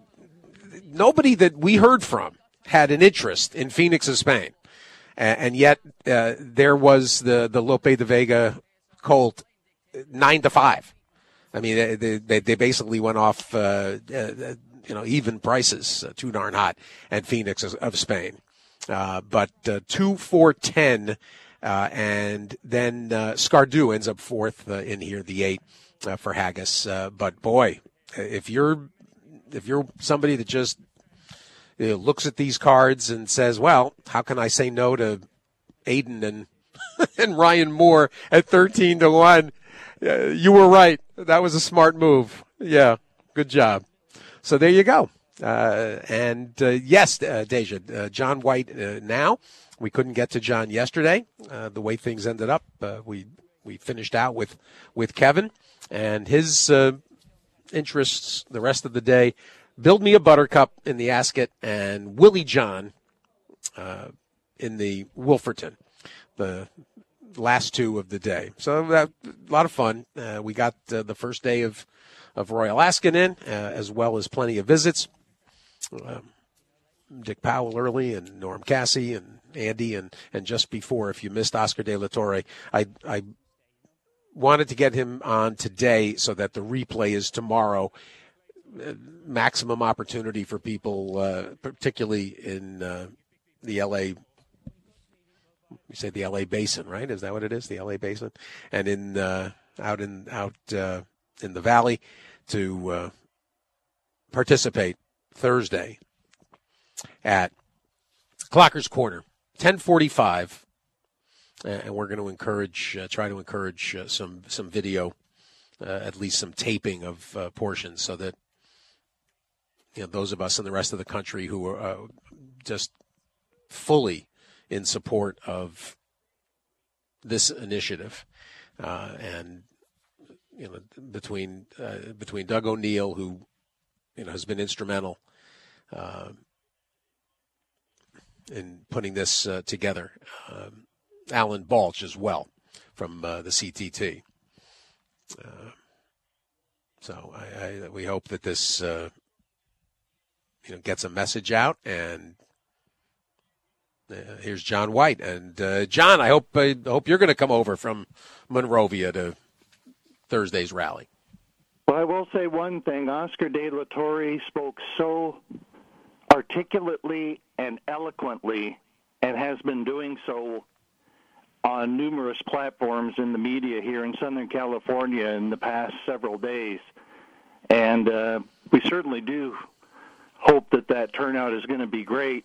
nobody that we heard from had an interest in Phoenix of Spain. And, and yet uh, there was the, the Lope de Vega Colt nine to five. I mean, they, they, they basically went off, uh, uh, you know, even prices, uh, Too Darn Hot and Phoenix of, of Spain. Uh, but uh, two, four, ten, uh, and then uh, Scardu ends up fourth uh, in here, the eight uh, for Haggis. Uh, but boy, if you're if you're somebody that just you know, looks at these cards and says, "Well, how can I say no to Aidan and and Ryan Moore at thirteen to one?" Uh, you were right. That was a smart move. Yeah, good job. So there you go. Uh, and, uh, yes, uh, Deja, uh, John White uh, now. We couldn't get to John yesterday. Uh, the way things ended up, uh, we we finished out with, with Kevin. And his uh, interests the rest of the day. Build Me a Buttercup in the Ascot and Willie John uh, in the Wolferton, the last two of the day. So that, a lot of fun. Uh, we got uh, the first day of, of Royal Ascot in, uh, as well as plenty of visits. Um, Dick Powell early and Norm Cassie and Andy, and, and just before, if you missed Oscar De La Torre, I, I wanted to get him on today so that the replay is tomorrow. Uh, maximum opportunity for people, uh, particularly in uh, the L A, you say the L A Basin, right? Is that what it is? The L A Basin? And in uh, out in out uh, in the Valley to uh, participate Thursday at Clocker's Corner, ten forty-five, and we're going to encourage, uh, try to encourage uh, some some video, uh, at least some taping of uh, portions, so that you know those of us in the rest of the country who are uh, just fully in support of this initiative, uh, and you know between uh, between Doug O'Neill, who you know has been instrumental uh, in putting this uh, together, um, Alan Balch as well from uh, the C T T. Uh, so I, I, we hope that this uh, you know gets a message out. And uh, here's John White. And uh, John, I hope I hope you're going to come over from Monrovia to Thursday's rally. Well, I will say one thing. Oscar De La Torre spoke so articulately and eloquently, and has been doing so on numerous platforms in the media here in Southern California in the past several days. And uh, we certainly do hope that that turnout is going to be great.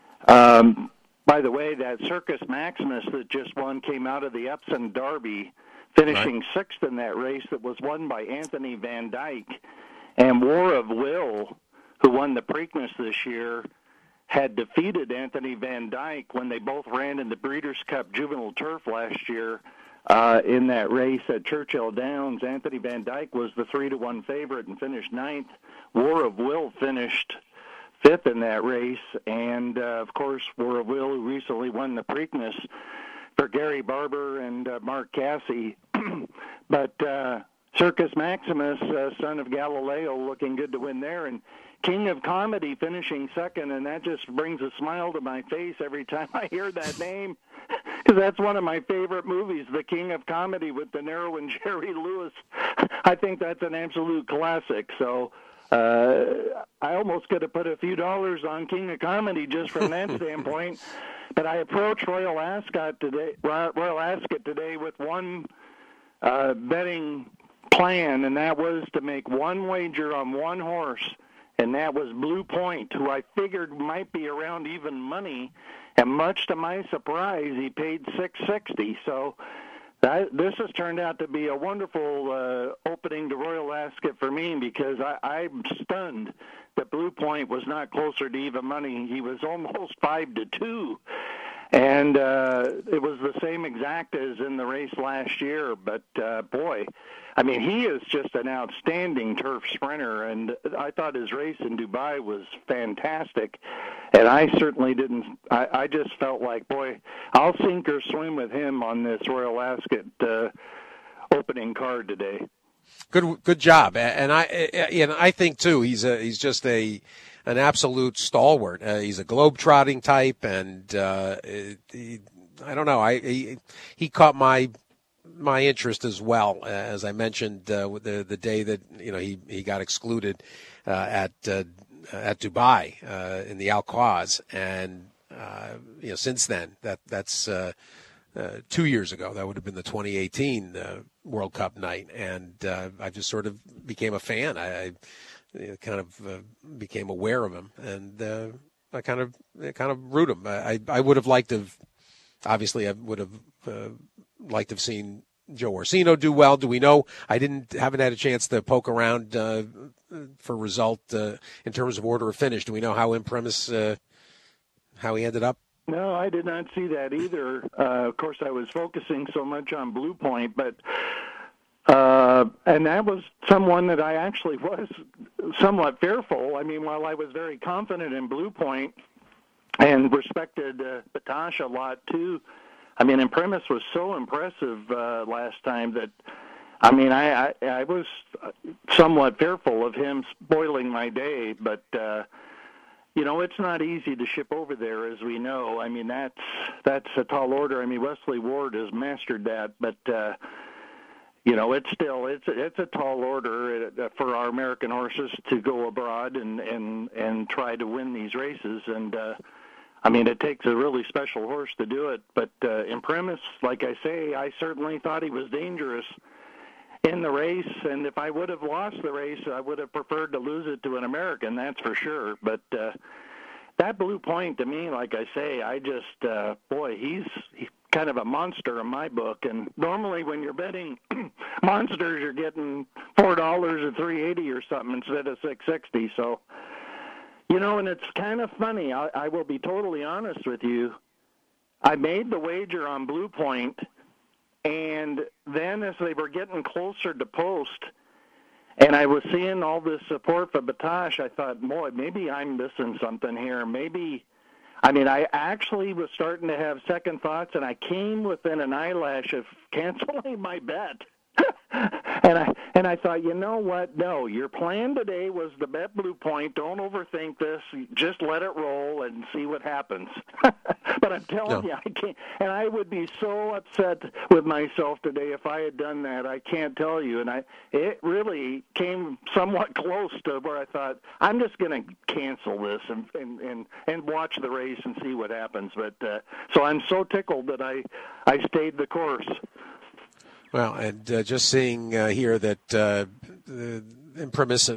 Um, by the way, that Circus Maximus that just won came out of the Epsom Derby, finishing right. sixth in that race that was won by Anthony Van Dyke. And War of Will, who won the Preakness this year, had defeated Anthony Van Dyke when they both ran in the Breeders' Cup Juvenile Turf last year uh, in that race at Churchill Downs. Anthony Van Dyke was the three to one favorite and finished ninth. War of Will finished fifth in that race. And, uh, of course, War of Will, who recently won the Preakness for Gary Barber and uh, Mark Cassie. But uh, Circus Maximus, uh, son of Galileo, looking good to win there. And King of Comedy finishing second, and that just brings a smile to my face every time I hear that name, because that's one of my favorite movies, The King of Comedy with De Niro and Jerry Lewis. I think that's an absolute classic. So uh, I almost could have put a few dollars on King of Comedy just from that standpoint. But I approached Royal Ascot today, Royal Ascot today with one uh, betting plan, and that was to make one wager on one horse. And that was Blue Point, who I figured might be around even money. And much to my surprise, he paid six sixty. So that, this has turned out to be a wonderful uh, opening to Royal Ascot for me, because I, I'm stunned that Blue Point was not closer to even money. He was almost five to two. And uh, it was the same exact as in the race last year. But, uh, boy, I mean, he is just an outstanding turf sprinter. And I thought his race in Dubai was fantastic. And I certainly didn't – I just felt like, boy, I'll sink or swim with him on this Royal Ascot uh, opening card today. Good, good job. And I, and I think too, he's a, he's just a, an absolute stalwart. Uh, he's a globe-trotting type, and uh, he, I don't know. I he, he caught my my interest as well, uh, as I mentioned uh, the the day that you know he, he got excluded uh, at uh, at Dubai uh, in the Al Quoz, and uh, you know since then that that's. Uh, Uh, two years ago, that would have been the twenty eighteen uh, World Cup night, and uh, I just sort of became a fan. I, I you know, kind of uh, became aware of him, and uh, I kind of I kind of root him. I I would have liked to have, obviously I would have uh, liked to have seen Joe Orsino do well. Do we know? I didn't haven't had a chance to poke around uh, for result uh, in terms of order of finish. Do we know how Imprimis uh, how he ended up? No, I did not see that either. Uh, of course, I was focusing so much on Blue Point, but Uh, and that was someone that I actually was somewhat fearful. I mean, while I was very confident in Blue Point and respected uh, Batosh a lot too, I mean, Imprimis was so impressive uh, last time that, I mean, I, I, I was somewhat fearful of him spoiling my day. But, uh, you know, it's not easy to ship over there, as we know. I mean, that's that's a tall order. I mean, Wesley Ward has mastered that, but... Uh, You know, it's still it's it's a tall order for our American horses to go abroad and and, and try to win these races. And uh, I mean, it takes a really special horse to do it. But uh, Imprimis, like I say, I certainly thought he was dangerous in the race. And if I would have lost the race, I would have preferred to lose it to an American. That's for sure. But uh, that Blue Point, to me, like I say, I just uh, boy, he's. He, kind of a monster in my book. And normally when you're betting monsters, you're getting four dollars or three eighty or something instead of six sixty. So, you know, and it's kind of funny. I, I will be totally honest with you. I made the wager on Blue Point, and then as they were getting closer to post, and I was seeing all this support for Batosh, I thought, boy, maybe I'm missing something here. Maybe. I mean, I actually was starting to have second thoughts, and I came within an eyelash of canceling my bet. and I and I thought, you know what? No, your plan today was to bet Blue Point. Don't overthink this. Just let it roll and see what happens. But I'm telling no. you, I can't. And I would be so upset with myself today if I had done that. I can't tell you. And I it really came somewhat close to where I thought, I'm just going to cancel this and, and, and, and watch the race and see what happens. But uh, so I'm so tickled that I, I stayed the course. Well, and uh, just seeing uh, here that uh, the Imprimis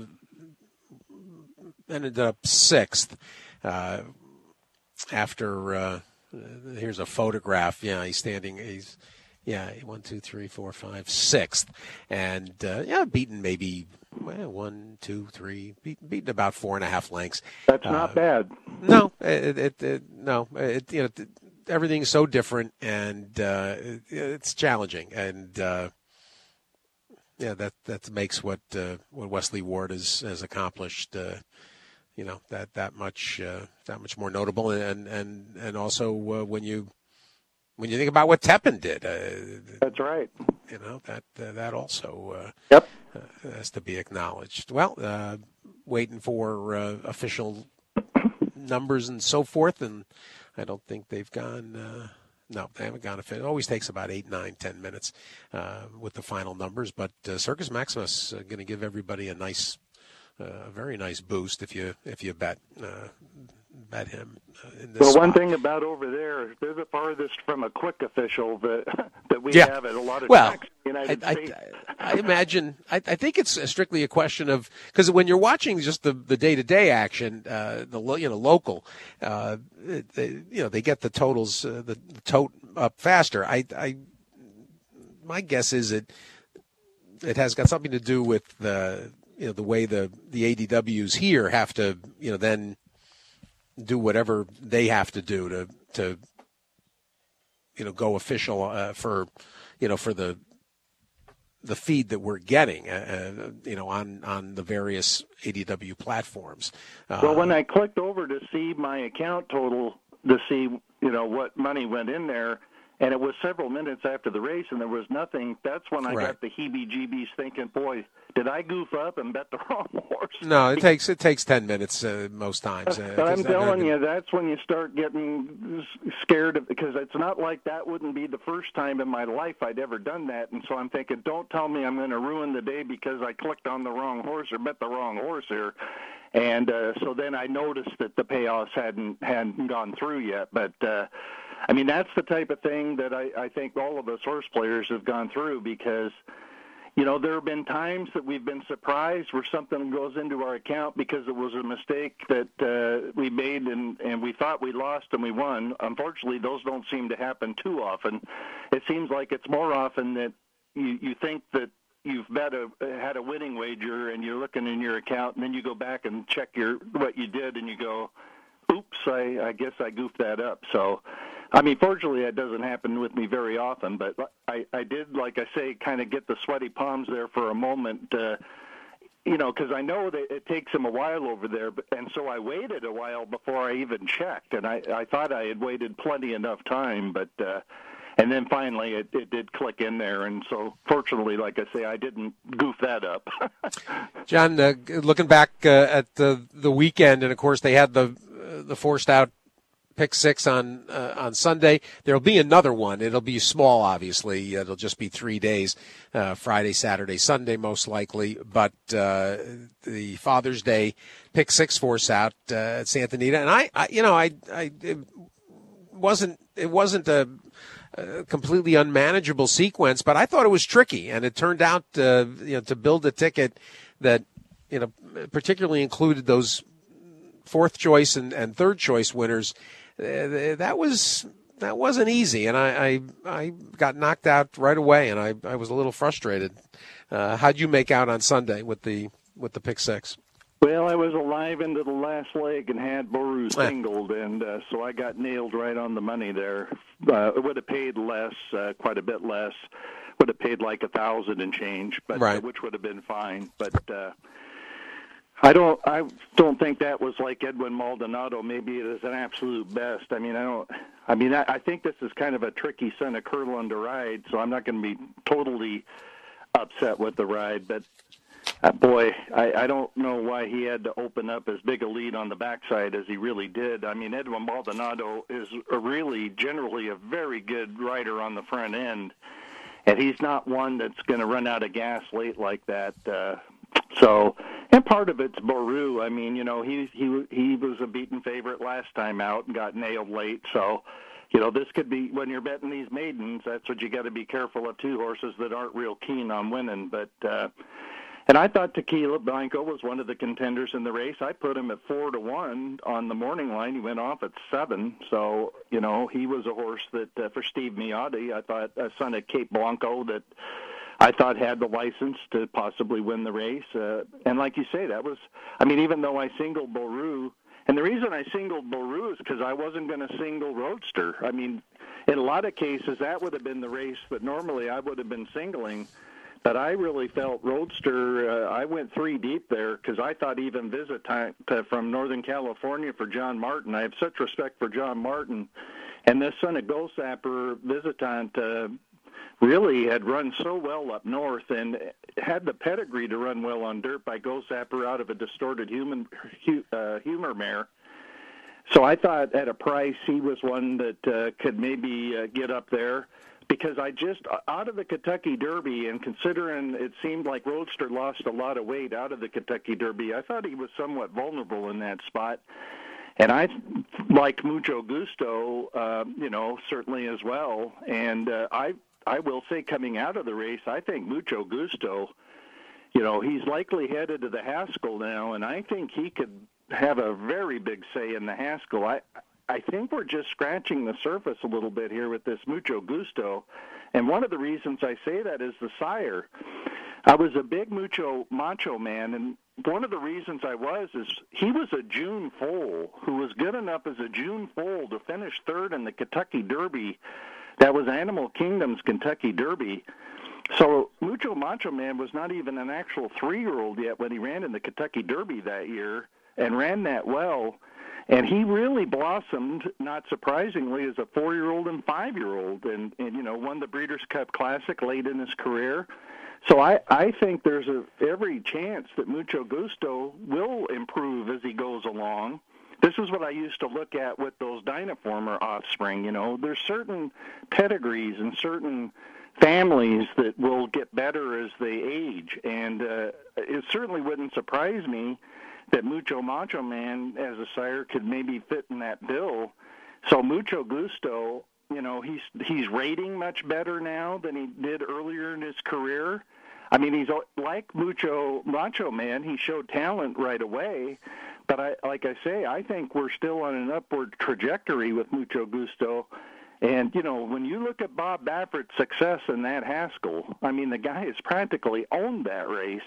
ended up sixth uh, after. Uh, here's a photograph. Yeah, he's standing. He's yeah, one, two, three, four, five, sixth, and uh, yeah, beaten maybe well, one, two, three, beaten, beaten about four and a half lengths. That's not uh, bad. No, it, it, it no, it you know. It, everything's so different, and uh, it, it's challenging, and uh, yeah, that that makes what uh, what Wesley Ward has has accomplished, uh, you know, that that much uh, that much more notable, and and and also uh, when you when you think about what Tepin did, uh, that's right. You know that uh, that also uh, yep uh, has to be acknowledged. Well, uh, waiting for uh, official numbers and so forth, and. I don't think they've gone. Uh, no, they haven't gone. It always takes about eight, nine, ten minutes uh, with the final numbers. But uh, Circus Maximus uh, going to give everybody a nice, a uh, very nice boost if you if you bet uh, bet him uh, in this. Well, spot. one thing about over there, they're the farthest from a quick official that that we yeah. have at a lot of well, tracks in the United I, States. I, I imagine. I, I think it's strictly a question of because when you're watching just the the day to day action, uh, the you know local, uh, they, you know they get the totals uh, the, the tote up faster. I, I my guess is it it has got something to do with the you know the way the the A D Ws here have to you know then do whatever they have to do to to you know go official uh, for you know for the the feed that we're getting uh, you know on on the various A D W platforms. Uh, well, when I clicked over to see my account total to see you know what money went in there, and it was several minutes after the race, and there was nothing. That's when I right. got the heebie-jeebies, thinking, "Boy, did I goof up and bet the wrong horse?" No, it takes it takes ten minutes uh, most times. Uh, but I'm telling been... you, that's when you start getting scared of, because it's not like that wouldn't be the first time in my life I'd ever done that, and so I'm thinking, don't tell me I'm going to ruin the day because I clicked on the wrong horse or bet the wrong horse here. And uh, so then I noticed that the payoffs hadn't hadn't gone through yet, but. Uh, I mean, that's the type of thing that I, I think all of us horse players have gone through because, you know, there have been times that we've been surprised where something goes into our account because it was a mistake that uh, we made and, and we thought we lost and we won. Unfortunately, those don't seem to happen too often. It seems like it's more often that you, you think that you've bet a, had a winning wager and you're looking in your account and then you go back and check your what you did and you go, oops, I, I guess I goofed that up. So I mean, fortunately, that doesn't happen with me very often, but I, I did, like I say, kind of get the sweaty palms there for a moment, uh, you know, because I know that it takes him a while over there, but, and so I waited a while before I even checked, and I, I thought I had waited plenty enough time, but uh, and then finally it, it did click in there, and so fortunately, like I say, I didn't goof that up. John, uh, looking back uh, at the the weekend, and of course they had the uh, the forced out pick six on uh, on Sunday. There'll be another one. It'll be small, obviously. It'll just be three days, uh, Friday, Saturday, Sunday, most likely. But uh, the Father's Day pick six force out uh, at Santa Anita, and I, I you know, I, I it wasn't it wasn't a, a completely unmanageable sequence, but I thought it was tricky, and it turned out uh, you know to build a ticket that you know particularly included those fourth choice and, and third choice winners. Uh, that was that wasn't easy, and I, I I got knocked out right away, and I, I was a little frustrated. Uh, how'd you make out on Sunday with the with the pick six? Well, I was alive into the last leg and had Boru singled, and uh, so I got nailed right on the money there. Uh, it would have paid less, uh, quite a bit less. Would have paid like a thousand and change, but right. uh, which would have been fine, but. Uh, I don't. I don't think that was like Edwin Maldonado. Maybe it is an absolute best. I mean, I don't. I mean, I, I think this is kind of a tricky son of Curlin to ride, so I'm not going to be totally upset with the ride. But uh, boy, I, I don't know why he had to open up as big a lead on the backside as he really did. I mean, Edwin Maldonado is a really generally a very good rider on the front end, and he's not one that's going to run out of gas late like that. Uh, So, and part of it's Boru. I mean, you know, he he he was a beaten favorite last time out and got nailed late. So, you know, this could be when you're betting these maidens. That's what you got to be careful of too. Horses that aren't real keen on winning. But uh, and I thought Tequila Blanco was one of the contenders in the race. I put him at four to one on the morning line. He went off at seven. So, you know, he was a horse that uh, for Steve Miotti, I thought a son of Cape Blanco that. I thought had the license to possibly win the race. Uh, and like you say, that was, I mean, even though I singled Boru, and the reason I singled Boru is because I wasn't going to single Roadster. I mean, in a lot of cases, that would have been the race that normally I would have been singling. But I really felt Roadster, uh, I went three deep there because I thought even Visitant from Northern California for John Martin. I have such respect for John Martin. And this son of Gosapper, Visitant, uh, really had run so well up north and had the pedigree to run well on dirt by Gosapper out of a distorted human uh, humor mare. So I thought at a price he was one that uh, could maybe uh, get up there because I just, out of the Kentucky Derby, and considering it seemed like Roadster lost a lot of weight out of the Kentucky Derby, I thought he was somewhat vulnerable in that spot. And I liked Mucho Gusto, uh, you know, certainly as well. And uh, I I will say coming out of the race, I think Mucho Gusto, you know, he's likely headed to the Haskell now, and I think he could have a very big say in the Haskell. I I think we're just scratching the surface a little bit here with this Mucho Gusto. And one of the reasons I say that is the sire. I was a big Mucho Macho man, and one of the reasons I was is he was a June foal who was good enough as a June foal to finish third in the Kentucky Derby. That was Animal Kingdom's Kentucky Derby. So Mucho Macho Man was not even an actual three-year-old yet when he ran in the Kentucky Derby that year and ran that well. And he really blossomed, not surprisingly, as a four-year-old and five-year-old and, and you know, won the Breeders' Cup Classic late in his career. So I, I think there's a, every chance that Mucho Gusto will improve as he goes along. This is what I used to look at with those Dynaformer offspring. You know, there's certain pedigrees and certain families that will get better as they age. And uh, it certainly wouldn't surprise me that Mucho Macho Man as a sire could maybe fit in that bill. So Mucho Gusto, you know, he's he's rating much better now than he did earlier in his career. I mean, he's like Mucho Macho Man. He showed talent right away. But I, like I say, I think we're still on an upward trajectory with Mucho Gusto. And, you know, when you look at Bob Baffert's success in that Haskell, I mean, the guy has practically owned that race.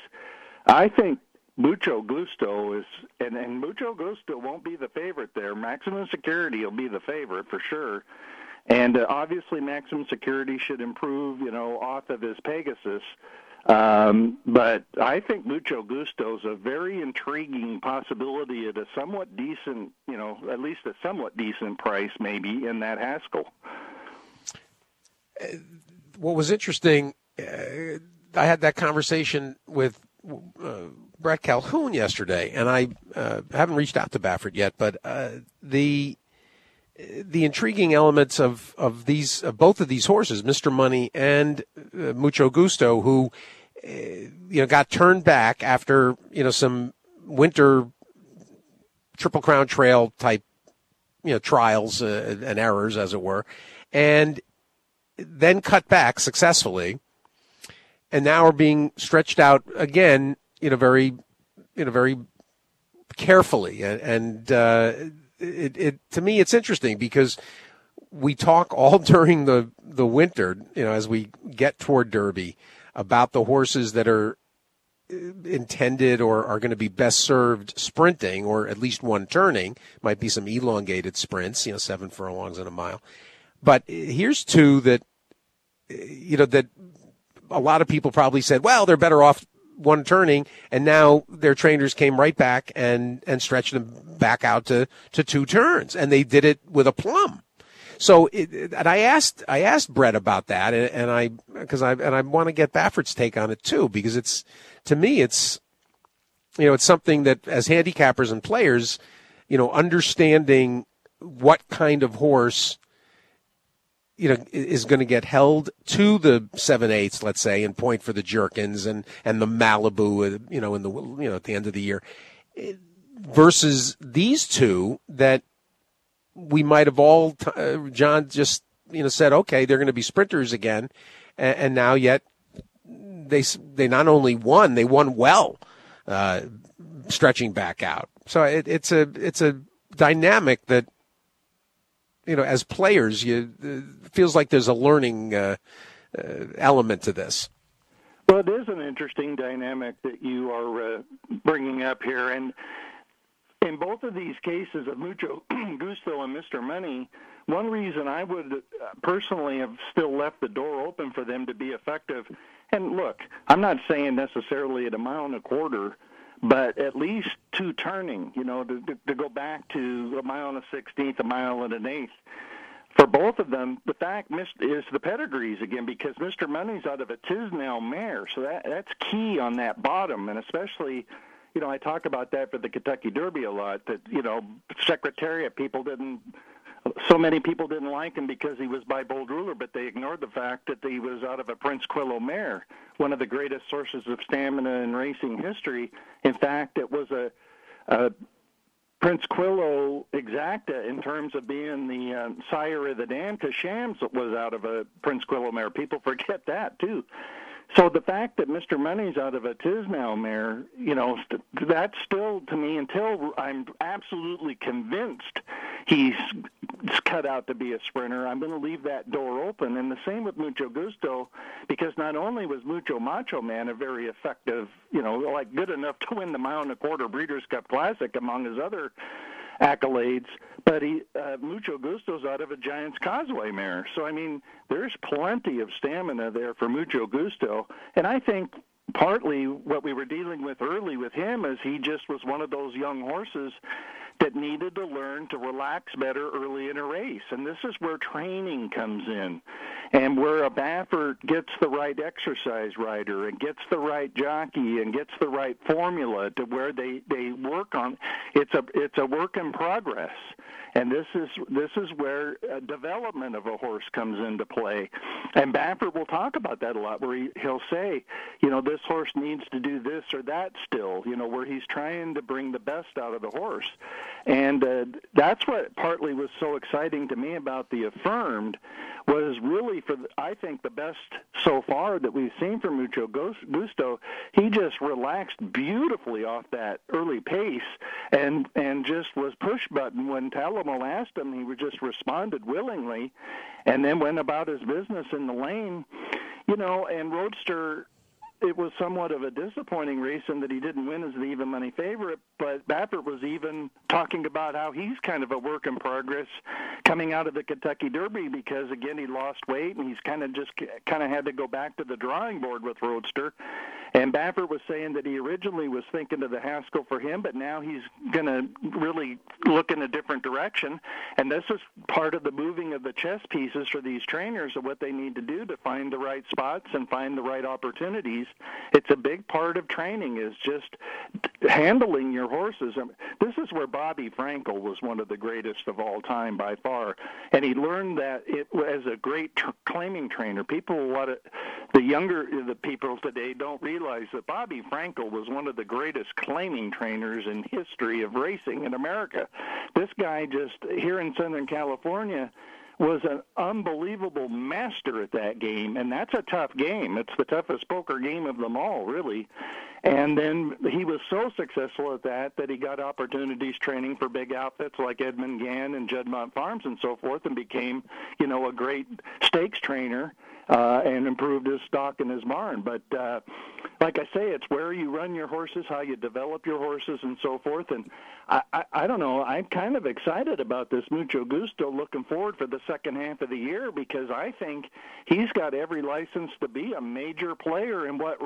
I think Mucho Gusto is, and, and Mucho Gusto won't be the favorite there. Maximum Security will be the favorite for sure. And uh, obviously Maximum Security should improve, you know, off of his Pegasus. Um, but I think Mucho Gusto is a very intriguing possibility at a somewhat decent, you know, at least a somewhat decent price maybe in that Haskell. What was interesting, uh, I had that conversation with uh, Brett Calhoun yesterday, and I uh, haven't reached out to Baffert yet, but uh, the the intriguing elements of, of these of both of these horses, Mister Money and uh, Mucho Gusto, who uh, you know got turned back after you know some winter Triple Crown Trail type you know trials uh, and errors, as it were, and then cut back successfully, and now are being stretched out again, you know, very, you know, very carefully. And, and uh, it, it, to me, it's interesting because we talk all during the, the winter, you know, as we get toward Derby, about the horses that are intended or are going to be best served sprinting, or at least one turning. Might be some elongated sprints, you know, seven furlongs in a mile. But here's two that, you know, that a lot of people probably said, well, they're better off one turning, and now their trainers came right back and, and stretched them back out to, to two turns, and they did it with a plum. So, it, and I asked, I asked Brett about that, and, and I, because I, and I want to get Baffert's take on it too, because it's, to me, it's, you know, it's something that as handicappers and players, you know, understanding what kind of horse, you know, is going to get held to the seven eighths, let's say, and point for the Jerkins and, and the Malibu, you know, in the, you know, at the end of the year, versus these two that we might have all, uh, John just, you know, said, okay, they're going to be sprinters again. And, and now yet they, they not only won, they won well, uh, stretching back out. So it, it's a, it's a dynamic that, you know, as players, you uh, feels like there's a learning uh, uh, element to this. Well, it is an interesting dynamic that you are uh, bringing up here, and in both of these cases of Mucho Gusto and Mister Money, one reason I would uh, personally have still left the door open for them to be effective, and look, I'm not saying necessarily at a mile and a quarter, but at least two turning, you know, to, to go back to a mile and a sixteenth, a mile and an eighth. For both of them, the fact is the pedigrees again, because Mister Money's out of a Tisnell mare, so that that's key on that bottom, and especially, you know, I talk about that for the Kentucky Derby a lot, that, you know, Secretariat people didn't, so many people didn't like him because he was by Bold Ruler, but they ignored the fact that he was out of a Prince Quillo mare, one of the greatest sources of stamina in racing history. In fact, it was a, a Prince Quillo exacta in terms of being the uh, sire of the dam, because Shams was out of a Prince Quillo mare. People forget that, too. So the fact that Mister Money's out of a Tisnell mare, you know, that's still, to me, until I'm absolutely convinced he's cut out to be a sprinter, I'm going to leave that door open. And the same with Mucho Gusto, because not only was Mucho Macho Man a very effective, you know, like good enough to win the mile and a quarter Breeders' Cup Classic among his other accolades, but he uh, Mucho Gusto's out of a Giants Causeway mare. So, I mean, there's plenty of stamina there for Mucho Gusto. And I think partly what we were dealing with early with him is he just was one of those young horses that needed to learn to relax better early in a race. And this is where training comes in, and where a Baffert gets the right exercise rider and gets the right jockey and gets the right formula to where they, they work on. It's a it's a work in progress. And this is this is where uh, development of a horse comes into play. And Baffert will talk about that a lot, where he, he'll say, you know, this horse needs to do this or that still, you know, where he's trying to bring the best out of the horse. And uh, that's what partly was so exciting to me about the Affirmed, was really, for the, I think, the best so far that we've seen from Mucho Gusto. He just relaxed beautifully off that early pace and, and just was push button when Talamo asked him. He just responded willingly and then went about his business in the lane. You know, and Roadster, it was somewhat of a disappointing race in that he didn't win as the even money favorite, but Baffert was even talking about how he's kind of a work in progress coming out of the Kentucky Derby because, again, he lost weight and he's kind of just kind of had to go back to the drawing board with Roadster. And Baffert was saying that he originally was thinking of the Haskell for him, but now he's going to really look in a different direction. And this is part of the moving of the chess pieces for these trainers of what they need to do to find the right spots and find the right opportunities. It's a big part of training is just handling your horses. This is where Bobby Frankel was one of the greatest of all time by far. And he learned that it as a great tr- claiming trainer. People, what it, the younger the people today don't realize that Bobby Frankel was one of the greatest claiming trainers in history of racing in America. This guy just here in Southern California was an unbelievable master at that game, and that's a tough game. It's the toughest poker game of them all, really. And then he was so successful at that that he got opportunities training for big outfits like Edmund Gann and Juddmonte Farms and so forth, and became, you know, a great stakes trainer uh, and improved his stock in his barn. But uh, like I say, it's where you run your horses, how you develop your horses, and so forth. And I, I, I don't know, I'm kind of excited about this Mucho Gusto, looking forward for the second half of the year, because I think he's got every license to be a major player in what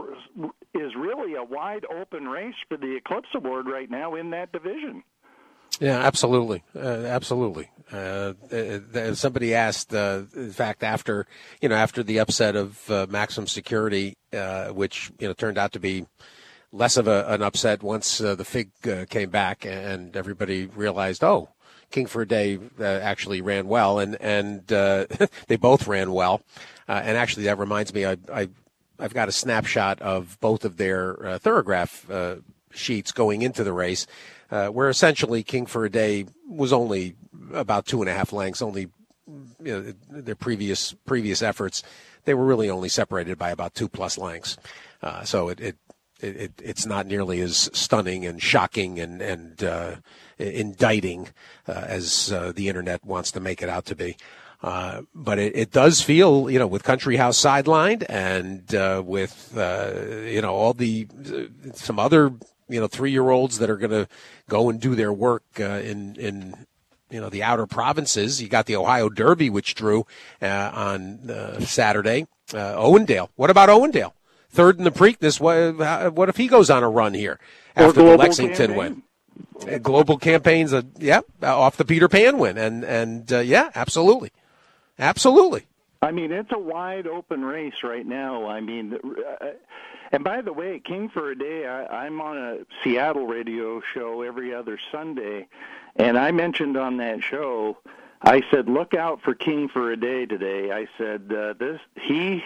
is really a wide open race for the Eclipse Award right now in that division. Yeah, absolutely, uh, absolutely. Uh, uh, somebody asked, uh, in fact, after you know, after the upset of uh, Maximum Security, uh, which you know turned out to be less of a, an upset once uh, the Fig uh, came back and everybody realized, oh, King for a Day uh, actually ran well, and and uh, they both ran well. Uh, and actually, that reminds me, I, I I've got a snapshot of both of their uh, Thorograph uh, sheets going into the race, uh, where essentially King for a Day was only about two and a half lengths. Only, you know, their previous previous efforts, they were really only separated by about two plus lengths. Uh, so it, it it it's not nearly as stunning and shocking and and uh, indicting uh, as uh, the internet wants to make it out to be. Uh, but it, it does feel, you know, with Country House sidelined and uh, with, uh, you know, all the uh, some other, you know, three-year-olds that are going to go and do their work uh, in, in, you know, the outer provinces. You got the Ohio Derby, which drew uh, on uh, Saturday. Uh, Owendale. What about Owendale? Third in the Preakness. What, what if he goes on a run here after the Lexington campaign win? Global campaigns, uh, yeah, off the Peter Pan win. And, and uh, yeah, absolutely. Absolutely. I mean, it's a wide open race right now. I mean, uh, and by the way, King for a Day, I, I'm on a Seattle radio show every other Sunday, and I mentioned on that show, I said, look out for King for a Day today. I said, uh, this, he,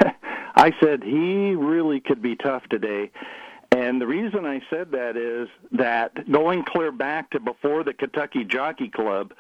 I said, he really could be tough today. And the reason I said that is that going clear back to before the Kentucky Jockey Club,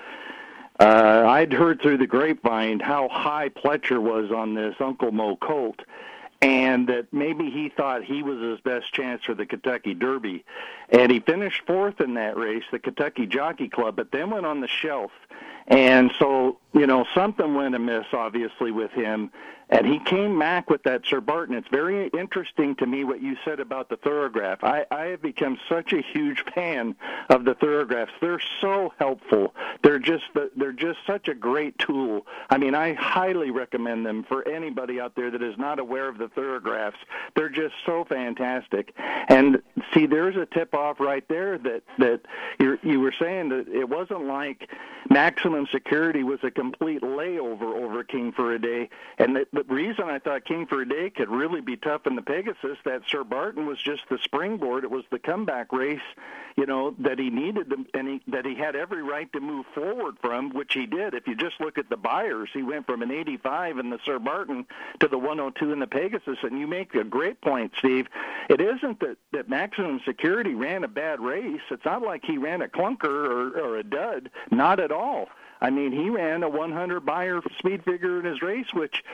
Uh, I'd heard through the grapevine how high Pletcher was on this Uncle Mo colt, and that maybe he thought he was his best chance for the Kentucky Derby. And he finished fourth in that race, the Kentucky Jockey Club, but then went on the shelf. And so, you know, something went amiss, obviously, with him. And he came back with that Sir Barton. It's very interesting to me what you said about the Thorograph. I, I have become such a huge fan of the Thorographs. They're so helpful. They're just they're just such a great tool. I mean, I highly recommend them for anybody out there that is not aware of the Thorographs. They're just so fantastic. And see, there's a tip-off right there that that you're, you were saying that it wasn't like Maximum Security was a complete layover over King for a Day, and that the reason I thought King for a Day could really be tough in the Pegasus, that Sir Barton was just the springboard. It was the comeback race, you know, that he needed to, and he, that he had every right to move forward from, which he did. If you just look at the buyers, he went from an eighty-five in the Sir Barton to the one oh two in the Pegasus, and you make a great point, Steve. It isn't that, that Maximum Security ran a bad race. It's not like he ran a clunker or, or a dud. Not at all. I mean, he ran a one hundred buyer speed figure in his race, which,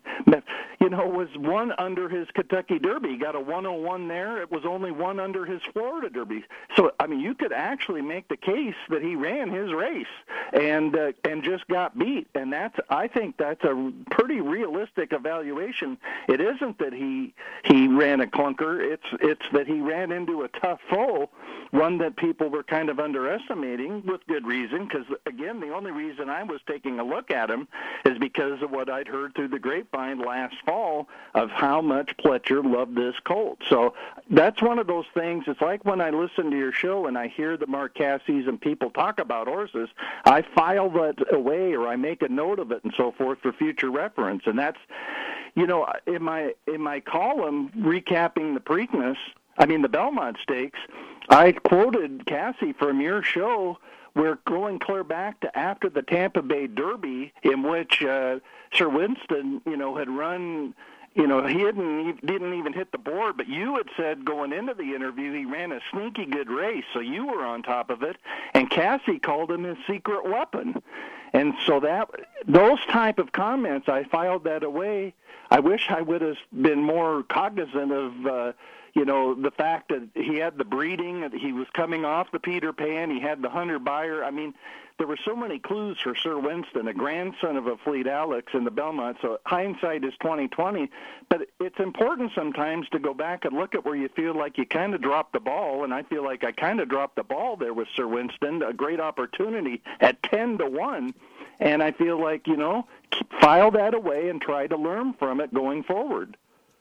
you know, was one under his Kentucky Derby. He got a one oh one there. It was only one under his Florida Derby. So, I mean, you could actually make the case that he ran his race. and uh, and just got beat. And that's I think that's a pretty realistic evaluation. It isn't that he he ran a clunker. It's it's that he ran into a tough foe, one that people were kind of underestimating with good reason. Because again, the only reason I was taking a look at him is because of what I'd heard through the grapevine last fall of how much Pletcher loved this colt. So that's one of those things. It's like when I listen to your show and I hear the Mark Cassies and people talk about horses, I file that away or I make a note of it and so forth for future reference. And that's, you know, in my in my column recapping the Preakness, I mean the Belmont Stakes, I quoted Cassie from your show. We're going clear back to after the Tampa Bay Derby, in which uh, Sir Winston, you know, had run. You know, he didn't didn't even hit the board, but you had said going into the interview he ran a sneaky good race, so you were on top of it. And Cassie called him his secret weapon, and so that those type of comments, I filed that away. I wish I would have been more cognizant of. Uh, You know, the fact that he had the breeding, that he was coming off the Peter Pan, he had the Hunter Buyer. I mean, there were so many clues for Sir Winston, a grandson of a Fleet Alex in the Belmont. So hindsight is twenty twenty. But it's important sometimes to go back and look at where you feel like you kind of dropped the ball. And I feel like I kind of dropped the ball there with Sir Winston, a great opportunity at ten to one. And I feel like, you know, file that away and try to learn from it going forward.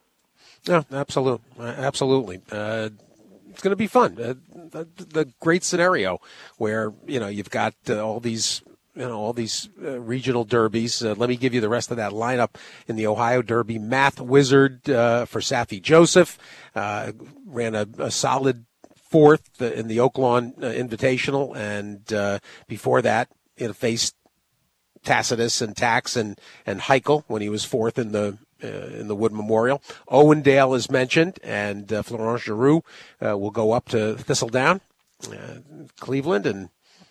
Yeah, absolutely, absolutely. Uh, it's going to be fun. Uh, the, the great scenario where you know you've got uh, all these, you know, all these uh, regional derbies. Uh, let me give you the rest of that lineup in the Ohio Derby. Math Wizard uh, for Safi Joseph uh, ran a, a solid fourth in the Oaklawn uh, Invitational, and uh, before that, it faced Tacitus and Tax and and Heichel when he was fourth in the. Uh, in the Wood Memorial. Owendale is mentioned, and uh, Florent Giroux uh, will go up to Thistledown, uh, Cleveland, and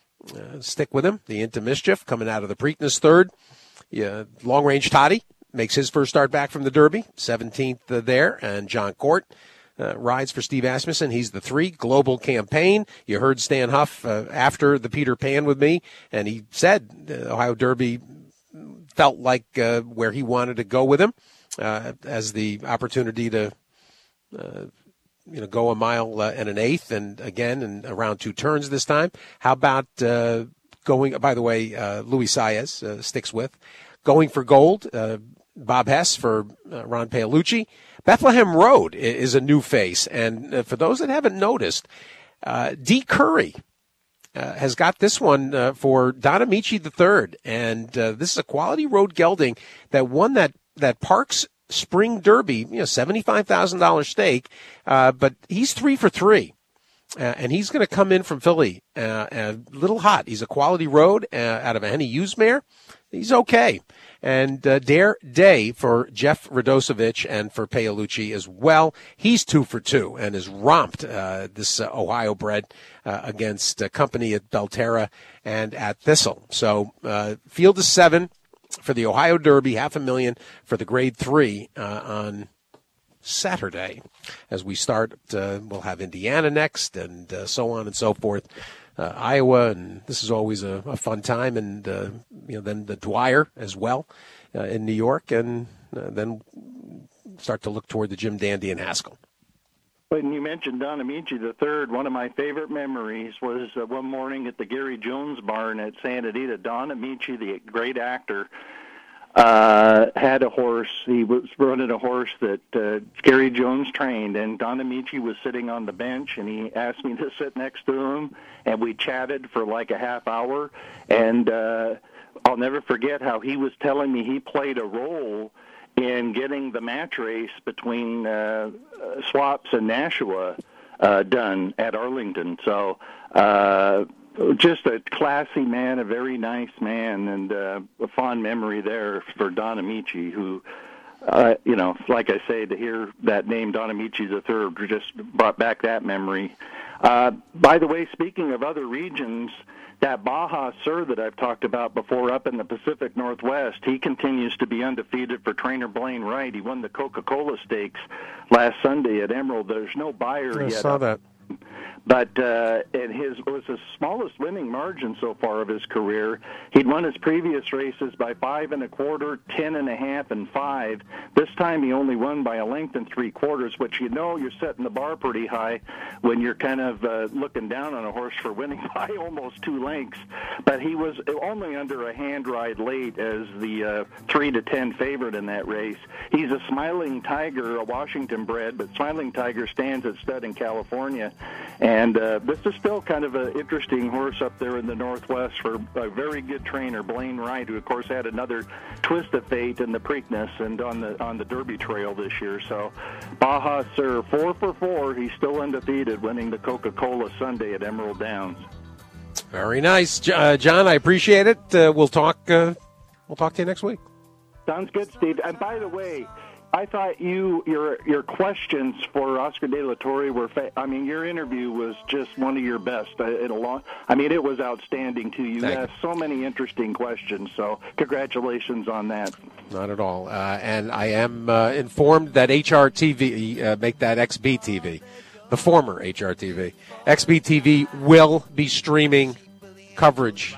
uh, stick with him. The Into Mischief coming out of the Preakness third. Yeah, Long Range Toddy makes his first start back from the Derby, seventeenth uh, there, and John Court uh, rides for Steve Asmussen. He's the three. Global Campaign. You heard Stan Huff uh, after the Peter Pan with me, and he said the Ohio Derby felt like uh, where he wanted to go with him. Uh, as the opportunity to, uh, you know, go a mile uh, and an eighth, and again, and around two turns this time. How about uh, going? By the way, uh, Luis Saez uh, sticks with going for gold. Uh, Bob Hess for uh, Ron Paolucci. Bethlehem Road is a new face, and uh, for those that haven't noticed, uh, D. Curry. Uh, has got this one uh, for Don Amici the third, and uh, this is a quality road gelding that won that that Parks Spring Derby, you know, seventy-five thousand dollars stake, uh, but he's three for three, uh, and he's going to come in from Philly uh, a little hot. He's a quality road uh, out of a Henny Hughes mare. He's okay. And uh, Dare Day for Jeff Radosevich and for Paolucci as well. He's two for two and has romped uh, this uh, Ohio bred uh, against uh, company at Belterra and at Thistle. So uh, field is seven for the Ohio Derby, half a million for the grade three uh, on Saturday. As we start, uh, we'll have Indiana next and uh, so on and so forth. Uh, Iowa, and this is always a, a fun time, and uh, you know, then the Dwyer as well uh, in New York, and uh, then start to look toward the Jim Dandy and Haskell. When you mentioned Don Amici the third, one of my favorite memories was uh, one morning at the Gary Jones barn at Santa Anita. Don Amici, the great actor, uh, had a horse. He was running a horse that uh, Gary Jones trained, and Don Amici was sitting on the bench, and he asked me to sit next to him, and we chatted for like a half hour, and uh, I'll never forget how he was telling me he played a role in getting the match race between uh, Swaps and Nashua uh, done at Arlington. So uh, just a classy man, a very nice man, and uh, a fond memory there for Don Amici, who, uh, you know, like I say, to hear that name, Don Amici the third, just brought back that memory. Uh, by the way, speaking of other regions, that Baja Sur that I've talked about before up in the Pacific Northwest, he continues to be undefeated for trainer Blaine Wright. He won the Coca-Cola Stakes last Sunday at Emerald. There's no buyer I yet. saw that. But uh, and his was his smallest winning margin so far of his career. He'd won his previous races by five and a quarter, ten and a half, and five. This time he only won by a length and three quarters, which you know you're setting the bar pretty high when you're kind of uh, looking down on a horse for winning by almost two lengths. But he was only under a hand ride late as the uh, three to ten favorite in that race. He's a Smiling Tiger, a Washington bred, but Smiling Tiger stands at stud in California. And uh, this is still kind of an interesting horse up there in the Northwest for a very good trainer, Blaine Wright, who of course had another twist of fate in the Preakness and on the on the Derby Trail this year. So Baja Sir, four for four. He's still undefeated, winning the Coca-Cola Sunday at Emerald Downs. Very nice, uh, John. I appreciate it. Uh, we'll talk. Uh, we'll talk to you next week. Sounds good, Steve. And by the way, I thought you your your questions for Oscar De La Torre were. Fa- I mean, your interview was just one of your best uh, in a long. I mean, it was outstanding too. You Thank asked so many interesting questions. So, congratulations on that. Not at all. Uh, and I am uh, informed that H R T V, uh, make that X B T V, the former H R T V, X B T V will be streaming coverage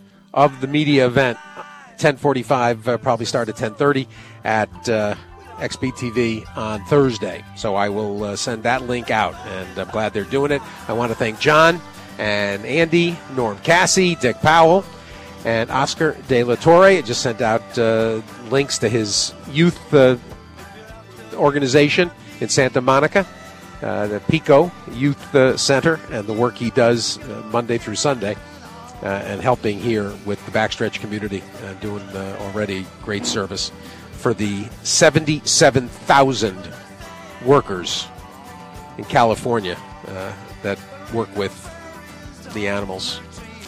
of the media event. ten forty-five, uh, probably start at ten thirty at. Uh, X B T V on Thursday. So I will uh, send that link out, and I'm glad they're doing it. I want to thank John and Andy, Norm Cassie, Dick Powell, and Oscar De La Torre. I just sent out uh, links to his youth uh, organization in Santa Monica, uh, the Pico Youth uh, Center, and the work he does uh, Monday through Sunday, uh, and helping here with the backstretch community, uh, doing uh, already great service for the seventy-seven thousand workers in California uh, that work with the animals.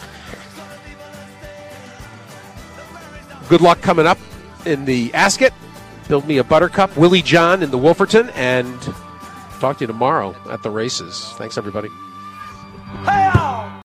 Good luck coming up in the Ascot. Build me a Buttercup. Willie John in the Wolferton. And talk to you tomorrow at the races. Thanks, everybody.